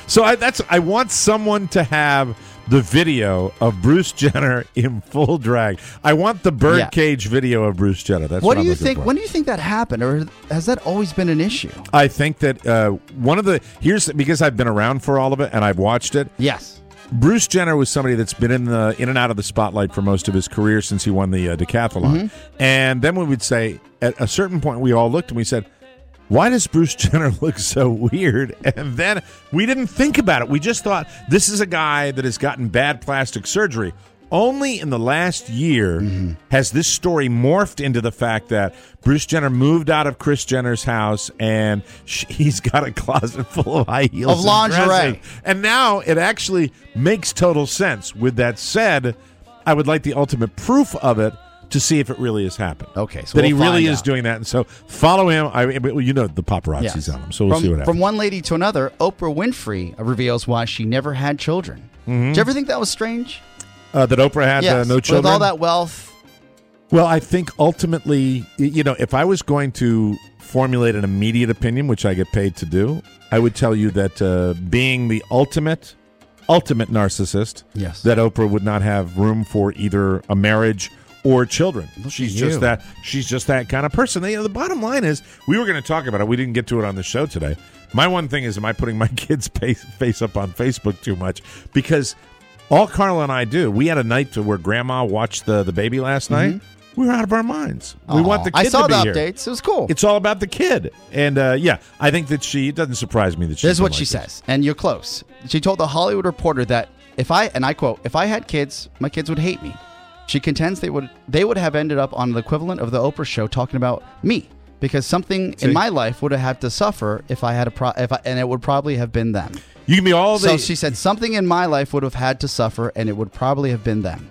So I, that's I want someone to have the video of Bruce Jenner in full drag. I want the birdcage Yeah. video of Bruce Jenner. That's what what do I'm you looking think? for. When do you think that happened, or has that always been an issue? I think that uh, one of the here's because I've been around for all of it and I've watched it. Yes. Bruce Jenner was somebody that's been in the in and out of the spotlight for most of his career since he won the uh, decathlon. Mm-hmm. And then we would say, at a certain point, we all looked and we said, why does Bruce Jenner look so weird? And then we didn't think about it. We just thought, this is a guy that has gotten bad plastic surgery. Only in the last year Mm-hmm. has this story morphed into the fact that Bruce Jenner moved out of Kris Jenner's house and sh- he's got a closet full of high heels Of and lingerie. dressing. And now it actually makes total sense. With that said, I would like the ultimate proof of it to see if it really has happened. Okay, so that he we'll really find is out. doing that. And so follow him. I, you know the paparazzi's Yes. on him, so we'll from, see what happens. From one lady to another, Oprah Winfrey reveals why she never had children. Mhm. Did you ever think that was strange? Uh, that Oprah had yes. uh, no children? With all that wealth. Well, I think ultimately, y- you know, if I was going to formulate an immediate opinion, which I get paid to do, I would tell you that uh, being the ultimate, ultimate narcissist, Yes. that Oprah would not have room for either a marriage or children. She's at just you. that. She's just that kind of person. You know, the bottom line is, we were going to talk about it. We didn't get to it on the show today. My one thing is, am I putting my kids' face, face up on Facebook too much? Because all Carla and I do, we had a night to where Grandma watched the the baby last night. We were out of our minds. We Aw. want the kid I saw to be the here. updates. It was cool. It's all about the kid. And uh, yeah, I think that she, it doesn't surprise me that she This is what she says, and you're close. She told the Hollywood Reporter that if I, and I quote, if I had kids, my kids would hate me. She contends they would they would have ended up on the equivalent of the Oprah show talking about me because something See? in my life would have had to suffer if I had a pro, if I, and it would probably have been them. You give me all the. So she said something in my life would have had to suffer, and it would probably have been them.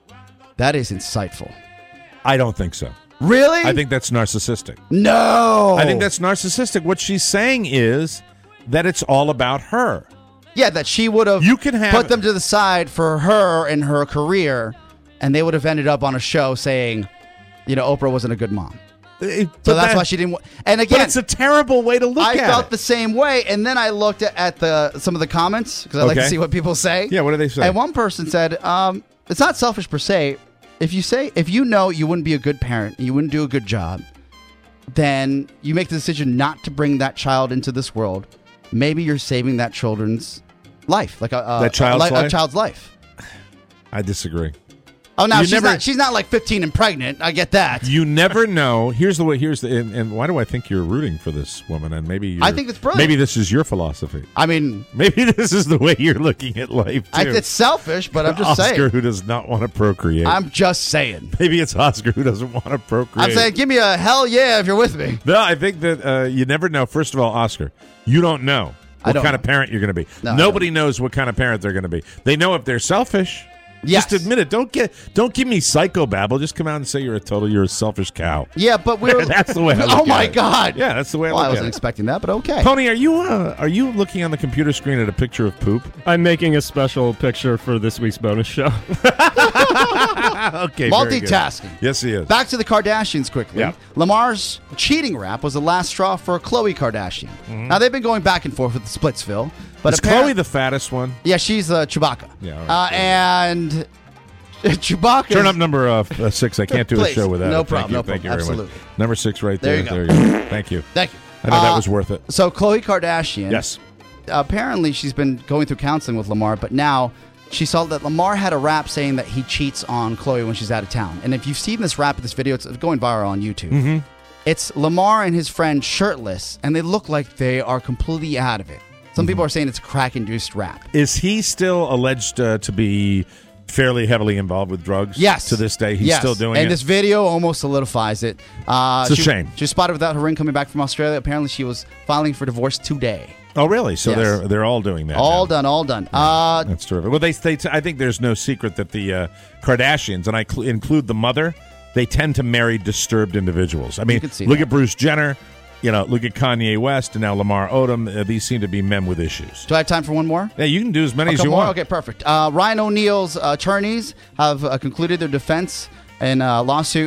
That is insightful. I don't think so. Really? I think that's narcissistic. No. I think that's narcissistic. What she's saying is that it's all about her. Yeah, that she would have You can have- put them to the side for her and her career, and they would have ended up on a show saying, you know, Oprah wasn't a good mom. It- So but that's that- why she didn't. wa- And again, But it's a terrible way to look I at felt it. the same way, and then I looked at, at the some of the comments because I like to Okay. see what people say. Yeah, what do they say? And one person said, um, "It's not selfish per se. If you say if you know you wouldn't be a good parent, you wouldn't do a good job, then you make the decision not to bring that child into this world. Maybe you're saving that children's life, like a, a That child's a, li- a life? child's life." I disagree. Oh, now You she's never- not. She's not like fifteen and pregnant. I get that. You never know. Here's the way. Here's the. And, and why do I think you're rooting for this woman? And maybe you're, I think it's brilliant. Maybe this is your philosophy. I mean, Maybe this is the way you're looking at life too. I, it's selfish, but I'm just Oscar, saying. who does not want to procreate. I'm just saying. Maybe it's Oscar who doesn't want to procreate. I'm saying, give me a hell yeah if you're with me. No, I think that uh, you never know. First of all, Oscar, you don't know I what don't kind know. of parent you're going to be. No, I Nobody knows what kind of parent they're going to be. They know if they're selfish. Yes. Just admit it. Don't get. Don't give me psychobabble. Just come out and say you're a total. You're a selfish cow. Yeah, but we're. That's the way I look Oh at my it. God. Yeah, that's the way I Well, look I wasn't at it. expecting that, but okay. Pony, are you uh, are you looking on the computer screen at a picture of poop? I'm making a special picture for this week's bonus show. Okay, very good. Multitasking. Yes, he is. Back to the Kardashians quickly. Yeah. Lamar's cheating rap was the last straw for Khloe Kardashian. Now they've been going back and forth with the Splitsville, but Is apparent- Chloe the fattest one? yeah, she's uh, Chewbacca. Yeah, all right. uh, and Chewbacca. Turn up number uh, f- uh, six. I can't do a Please. show without No it. Thank problem, you. no Thank you problem. very much. Absolutely. Number six right There there. you go. There you go. Thank you. Thank you. I know that Uh, was worth it. So Khloe Kardashian. Yes. Apparently, she's been going through counseling with Lamar, but now she saw that Lamar had a rap saying that he cheats on Khloe when she's out of town. And if you've seen this rap, this video, it's going viral on YouTube. Mm-hmm. It's Lamar and his friend shirtless, and they look like they are completely out of it. Some people are saying it's a crack-induced rap. Is he still alleged uh, to be fairly heavily involved with drugs? Yes. To this day, he's Yes. still doing and it. this video almost solidifies it. Uh, It's a she, shame. She was spotted without her ring coming back from Australia. Apparently, she was filing for divorce today. Oh, really? So Yes. they're they're all doing that. All now. done, all done. Uh, That's terrific. Well, they, they I think there's no secret that the uh, Kardashians, and I cl- include the mother, they tend to marry disturbed individuals. I mean, can see look that. at Bruce Jenner, you know, look at Kanye West, and now Lamar Odom. Uh, these seem to be men with issues. do I have time for one more? Yeah, you can do as many A as couple you more? want. Okay, perfect. Uh, Ryan O'Neal's uh, attorneys have uh, concluded their defense in a lawsuit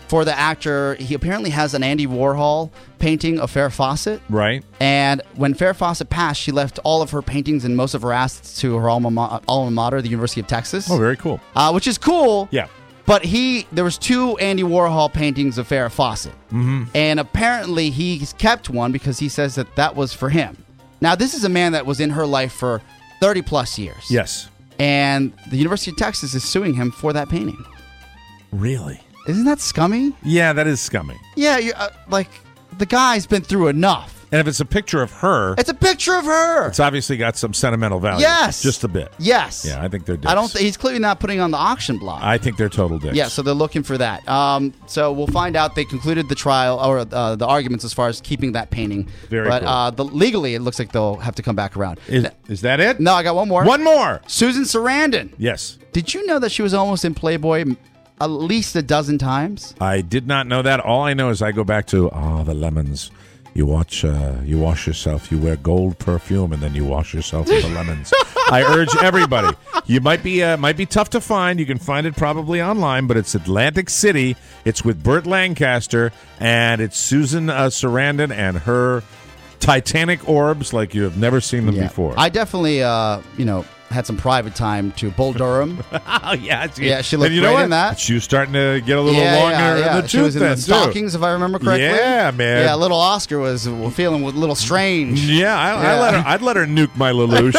for the actor. He apparently has an Andy Warhol painting of Farrah Fawcett. Right. And when Farrah Fawcett passed, she left all of her paintings and most of her assets to her alma, ma- alma mater, the University of Texas. Oh, very cool. Uh, which is cool. Yeah. But he, there was two Andy Warhol paintings of Farrah Fawcett. Mm-hmm. And apparently he's kept one because he says that that was for him. Now, this is a man that was in her life for thirty plus years. Yes. And the University of Texas is suing him for that painting. Really? Isn't that scummy? Yeah, that is scummy. Yeah, you're, uh, like, the guy's been through enough. And if it's a picture of her, It's a picture of her. it's obviously got some sentimental value. Yes. Just a bit. Yes. Yeah, I think they're dicks. I don't. Th- he's clearly not putting on the auction block. I think they're total dicks. Yeah, so they're looking for that. Um, so we'll find out. They concluded the trial or uh, the arguments as far as keeping that painting. Very but cool. uh, the, legally, it looks like they'll have to come back around. Is, is that it? No, I got one more. One more. Susan Sarandon. Yes. Did you know that she was almost in Playboy at least a dozen times? I did not know that. All I know is I go back to, ah, the lemons. You watch, uh, you wash yourself. You wear gold perfume, and then you wash yourself with the lemons. I urge everybody. You might be, uh, might be tough to find. You can find it probably online, but it's Atlantic City. It's with Burt Lancaster, and it's Susan uh, Sarandon and her Titanic orbs like you have never seen them Yeah. before. I definitely, uh, you know, had some private time to Bull Durham. Oh, yeah. Yeah, she looked and you know great what? in that. She was starting to get a little yeah, longer yeah, yeah. in the She tooth was in then, the too. stockings, if I remember correctly. Yeah, man. Yeah, little Oscar was feeling a little strange. Yeah, I, I Yeah. let her. I'd let her nuke my Lelouch.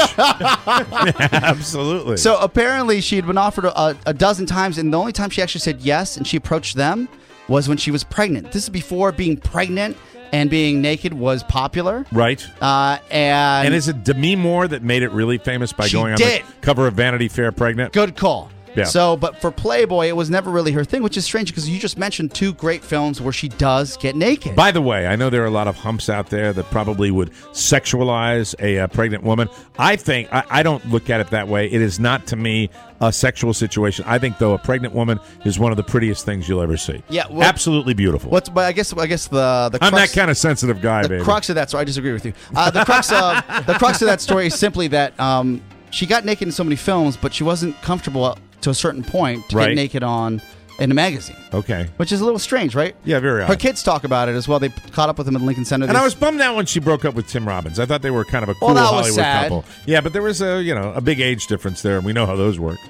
Absolutely. So apparently she had been offered a, a dozen times, and the only time she actually said yes and she approached them was when she was pregnant. This is before being pregnant and being naked was popular. Right. Uh, and, And is it Demi Moore that made it really famous by She going on did. the cover of Vanity Fair pregnant? Good call. Yeah. So, but for Playboy, it was never really her thing, which is strange because you just mentioned two great films where she does get naked. By the way, I know there are a lot of humps out there that probably would sexualize a uh, pregnant woman. I think, I, I don't look at it that way. It is not, to me, a sexual situation. I think, though, a pregnant woman is one of the prettiest things you'll ever see. Yeah, well- Absolutely beautiful. What's, but I guess, I guess the the I'm crux, that kind of sensitive guy, the baby. crux of that story. I disagree with you. Uh, the crux of the crux of that story is simply that um, she got naked in so many films, but she wasn't comfortable to a certain point to Right. get naked on in a magazine, Okay. which is a little strange, right? Yeah, very Her odd. kids talk about it as well. They caught up with them at Lincoln Center. And They- I was bummed out when she broke up with Tim Robbins. I thought they were kind of a cool Well, that was Hollywood sad. couple. Yeah, but there was a you know a big age difference there, and we know how those work.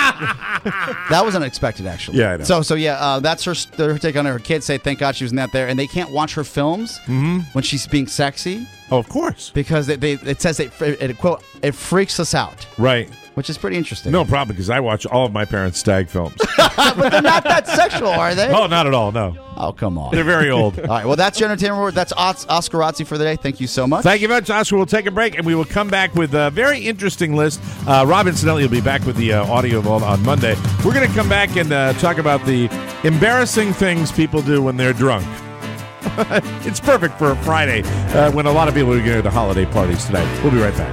That was unexpected, actually. Yeah, I know. So, so yeah, uh, that's her, her take on it. Her kids say, "Thank God she was not there," and they can't watch her films when she's being sexy Oh, of course. because they, they, it says it, it quote it freaks us out, Right. which is pretty interesting. No problem, because I watch all of my parents' stag films. but they're not that sexual, are they? Oh, not at all, no. Oh, come on. They're very old. All right, well, that's your entertainment report. That's Os- Oscar Razzi for the day. Thank you so much. Thank you very much, Oscar. We'll take a break, and we will come back with a very interesting list. Uh, Rob, incidentally, will be back with the uh, audio vault on Monday. We're going to come back and uh, talk about the embarrassing things people do when they're drunk. It's perfect for a Friday uh, when a lot of people are going to holiday parties tonight. We'll be right back.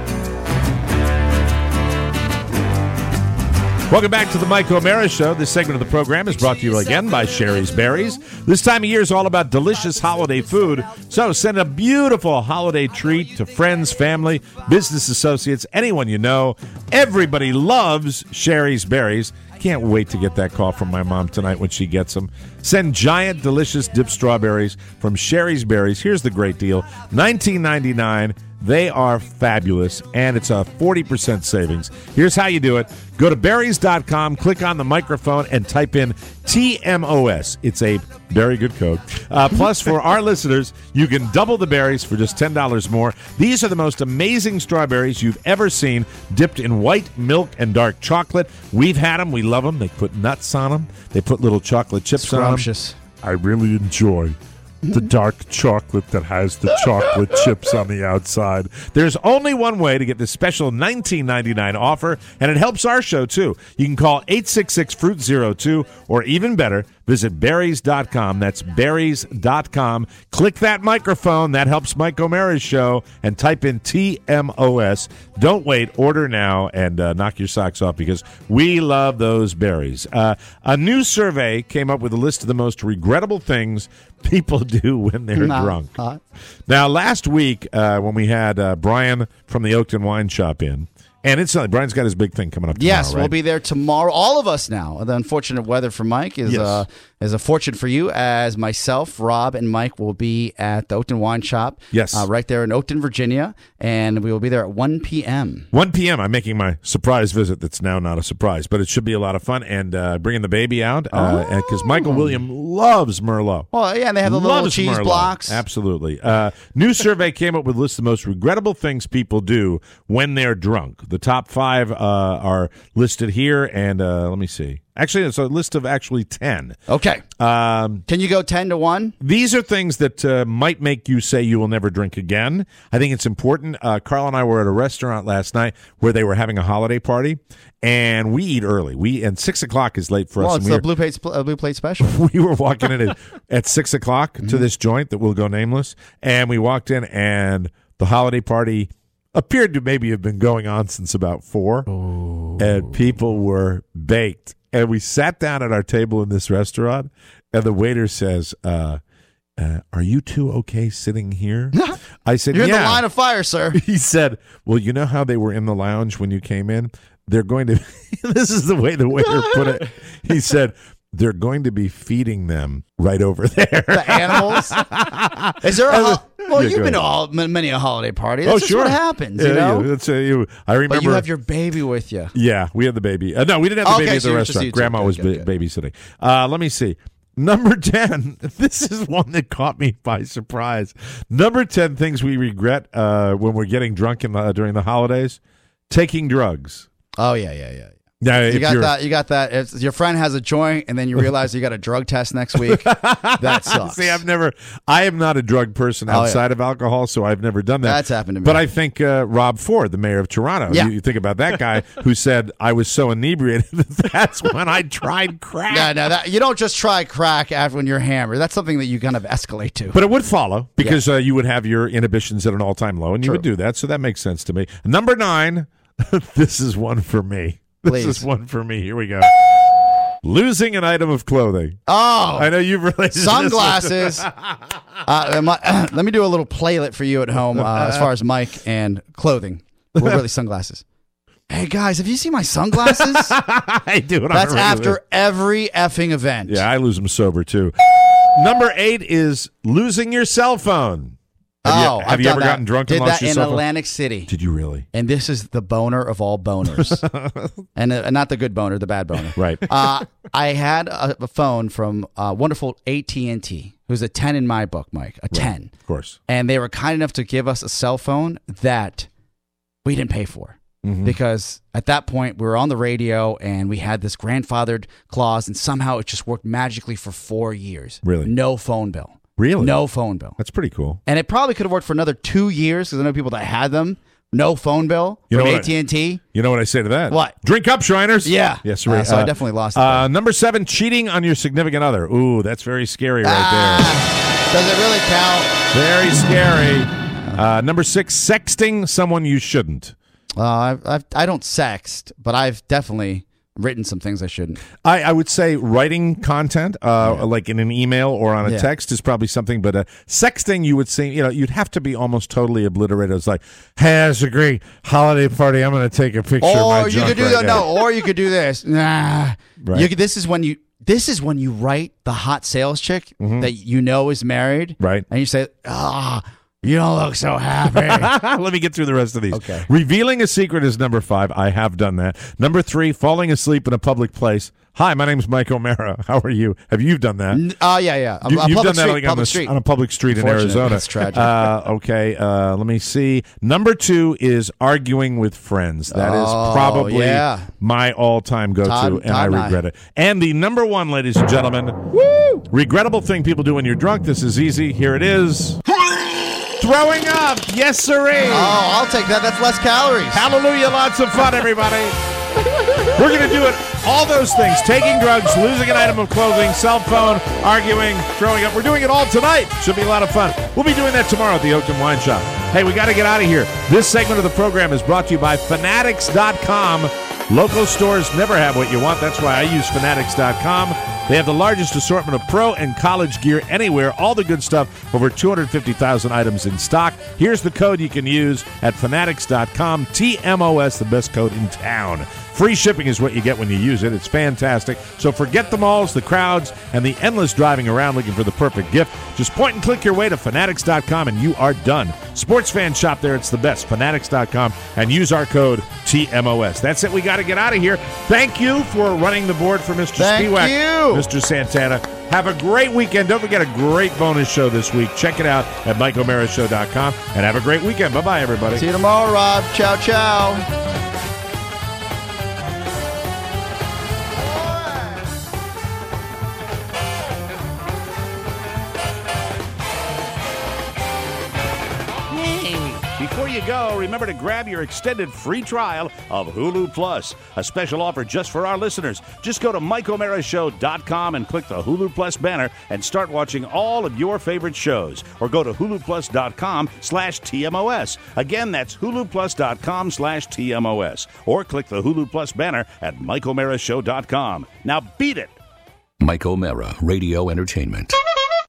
Welcome back to the Mike O'Mara Show. This segment of the program is brought to you again by Sherry's Berries. This time of year is all about delicious holiday food. So send a beautiful holiday treat to friends, family, business associates, anyone you know. Everybody loves Sherry's Berries. Can't wait to get that call from my mom tonight when she gets them. Send giant, delicious dipped strawberries from Sherry's Berries. Here's the great deal. nineteen ninety-nine. They are fabulous, and it's a forty percent savings. Here's how you do it. Go to berries dot com, click on the microphone, and type in T M O S. It's a very good code. Uh, plus, for our listeners, you can double the berries for just ten dollars more. These are the most amazing strawberries you've ever seen, dipped in white milk and dark chocolate. We've had them. We love them. They put nuts on them. They put little chocolate chips on them. Scrumptious. I really enjoy the dark chocolate that has the chocolate chips on the outside. There's only one way to get this special nineteen ninety-nine offer, and it helps our show, too. You can call eight six six, fruit zero two, or even better, visit berries dot com. That's berries dot com. Click that microphone. That helps Mike O'Mara's show, and type in T M O S. Don't wait. Order now and uh, knock your socks off, because we love those berries. Uh, a new survey came up with a list of the most regrettable things people do when they're Nah, drunk. hot. Now, last week, uh, when we had uh, Brian from the Oakton Wine Shop in, And it's uh, Brian's got his big thing coming up tomorrow, Yes, right? we'll be there tomorrow. All of us now. The unfortunate weather for Mike is Yes. uh, is a fortune for you, as myself, Rob, and Mike will be at the Oakton Wine Shop. Yes. Uh, right there in Oakton, Virginia. And we will be there at one p.m. one p.m. I'm making my surprise visit that's now not a surprise, but it should be a lot of fun. And uh, bringing the baby out, because uh, Michael William loves Merlot. Well, yeah, and they have the little Loves cheese Merlot. blocks. Absolutely. Uh, new survey came up with a list of the most regrettable things people do when they're drunk. The top five uh, are listed here, and uh, let me see. Actually, it's a list of actually ten. Okay. Um, Can you go ten to one? These are things that uh, might make you say you will never drink again. I think it's important. Uh, Carl and I were at a restaurant last night where they were having a holiday party, and we eat early. We and six o'clock is late for Well, us. it's and the we blue plate, uh, blue plate special. were, we were walking in at, at six o'clock Mm-hmm. to this joint that will go nameless, and we walked in, and the holiday party appeared to maybe have been going on since about four, and people were baked. And we sat down at our table in this restaurant, and the waiter says, uh, uh, are you two okay sitting here? I said, You're yeah. in the line of fire, sir. He said, well, you know how they were in the lounge when you came in? They're going to, this is the way the waiter put it. He said, they're going to be feeding them right over there. The animals? Is there a ho- well? Yeah, you've go been to ahead. all, m- many a holiday party. That's oh, just sure. what happens. Yeah, You know. yeah, that's, uh, you, I remember. But you have your baby with you. Yeah, we had the baby. Uh, no, we didn't have the Okay, baby at so the you're just restaurant. you two. Grandma Good, was good, ba- babysitting. Uh, let me see. Number ten. This is one that caught me by surprise. Number ten things we regret uh, when we're getting drunk in the, during the holidays. Taking drugs. Oh yeah, yeah, yeah. Now, You if got you're- that. You got that. If your friend has a joint, and then you realize you got a drug test next week. That sucks. See, I've never. I am not a drug person Oh, yeah. outside of alcohol, so I've never done that. That's happened to me. But I think uh, Rob Ford, the mayor of Toronto, Yeah. you, you think about that guy who said I was so inebriated that that's when I tried crack. Yeah, no, that, you don't just try crack after when you're hammered. That's something that you kind of escalate to. But it would follow because uh, you would have your inhibitions at an all-time low, and you True. would do that. So that makes sense to me. Number nine. This is one for me. This Please. is one for me. Here we go. Losing an item of clothing. Oh, I know you've related to this one. sunglasses. uh, my, let me do a little playlet for you at home uh, as far as Mike and clothing. Well, really, sunglasses. Hey guys, have you seen my sunglasses? I do. it on That's a regular- after every effing event. Yeah, I lose them sober too. Number eight is losing your cell phone. Have oh, you, have I've you done ever that. gotten drunk and Did lost that your in cell phone? Atlantic City. Did you really? And this is the boner of all boners, and uh, not the good boner, the bad boner. Right. Uh, I had a, a phone from uh, wonderful A T and T. It was a ten in my book, Mike. A ten, Of course. and they were kind enough to give us a cell phone that we didn't pay for. Mhm. Because at that point we were on the radio and we had this grandfathered clause, and somehow it just worked magically for four years. Really? No phone bill. Really? No phone bill. That's pretty cool. And it probably could have worked for another two years because I know people that had them. No phone bill You know from what I- A T and T. You know what I say to that? What? Drink up, Shriners. Yeah. Yes, Uh, right. so I definitely lost it Uh, number seven, cheating on your significant other. Ooh, that's very scary right Does it really count? there. Very scary. Uh, number six, sexting someone you shouldn't. Uh, I've, I've, I don't sext, but I've definitely written some things I shouldn't. I, I would say writing content, uh, Yeah. like in an email or on a Yeah. text, is probably something. But uh, sexting, you would say, you know, you'd have to be almost totally obliterated. It's like, hey, that's a great holiday party. I'm going to take a picture of my Or you junk could do right that. now. No, or you could do this. Nah. Right. You could, this is when you. This is when you write the hot sales chick that you know is married, Right. and you say, "Ah, you don't look so happy." Let me get through the rest of these. Okay. Revealing a secret is number five. I have done that. Number three, falling asleep in a public place. Hi, my name's Mike O'Mara. How are you? Have you done that? Oh yeah, yeah. A- You, a have public done that street, like on, public the, street. on a public street in Unfortunate. Arizona. That's tragic. Uh, okay, uh, let me see. Number two is arguing with friends. That is Oh, probably yeah. my all-time go-to, Todd- and Todd I and I. regret it. And the number one, ladies and gentlemen, regrettable thing people do when you're drunk. This is easy. Here it is. Throwing up. Yes, sirree. Oh, I'll take that. That's less calories. Hallelujah. Lots of fun, everybody. We're going to do it. All those things. Taking drugs, losing an item of clothing, cell phone, arguing, throwing up. We're doing it all tonight. Should be a lot of fun. We'll be doing that tomorrow at the Oakton Wine Shop. Hey, we got to get out of here. This segment of the program is brought to you by Fanatics dot com. Local stores never have what you want. That's why I use Fanatics dot com. They have the largest assortment of pro and college gear anywhere, all the good stuff, over two hundred fifty thousand items in stock. Here's the code you can use at fanatics dot com, T M O S, the best code in town. Free shipping is what you get when you use it. It's fantastic. So forget the malls, the crowds, and the endless driving around looking for the perfect gift. Just point and click your way to fanatics dot com and you are done. Sports fans shop there. It's the best. fanatics dot com and use our code T M O S. That's it. We got to get out of here. Thank you for running the board for Mister Thank Spiewak, you. Mister Santana. Have a great weekend. Don't forget a great bonus show this week. Check it out at mike o'mara show dot com and have a great weekend. Bye-bye, everybody. See you tomorrow, Rob. Ciao, ciao. Before you go, remember to grab your extended free trial of Hulu Plus. A special offer just for our listeners. Just go to mike o'mara show dot com and click the Hulu Plus banner and start watching all of your favorite shows. Or go to hulu plus dot com slash T M O S. Again, that's hulu plus dot com slash T M O S. Or click the Hulu Plus banner at mike o'mara show dot com. Now beat it! Mike O'Mara, Radio Entertainment.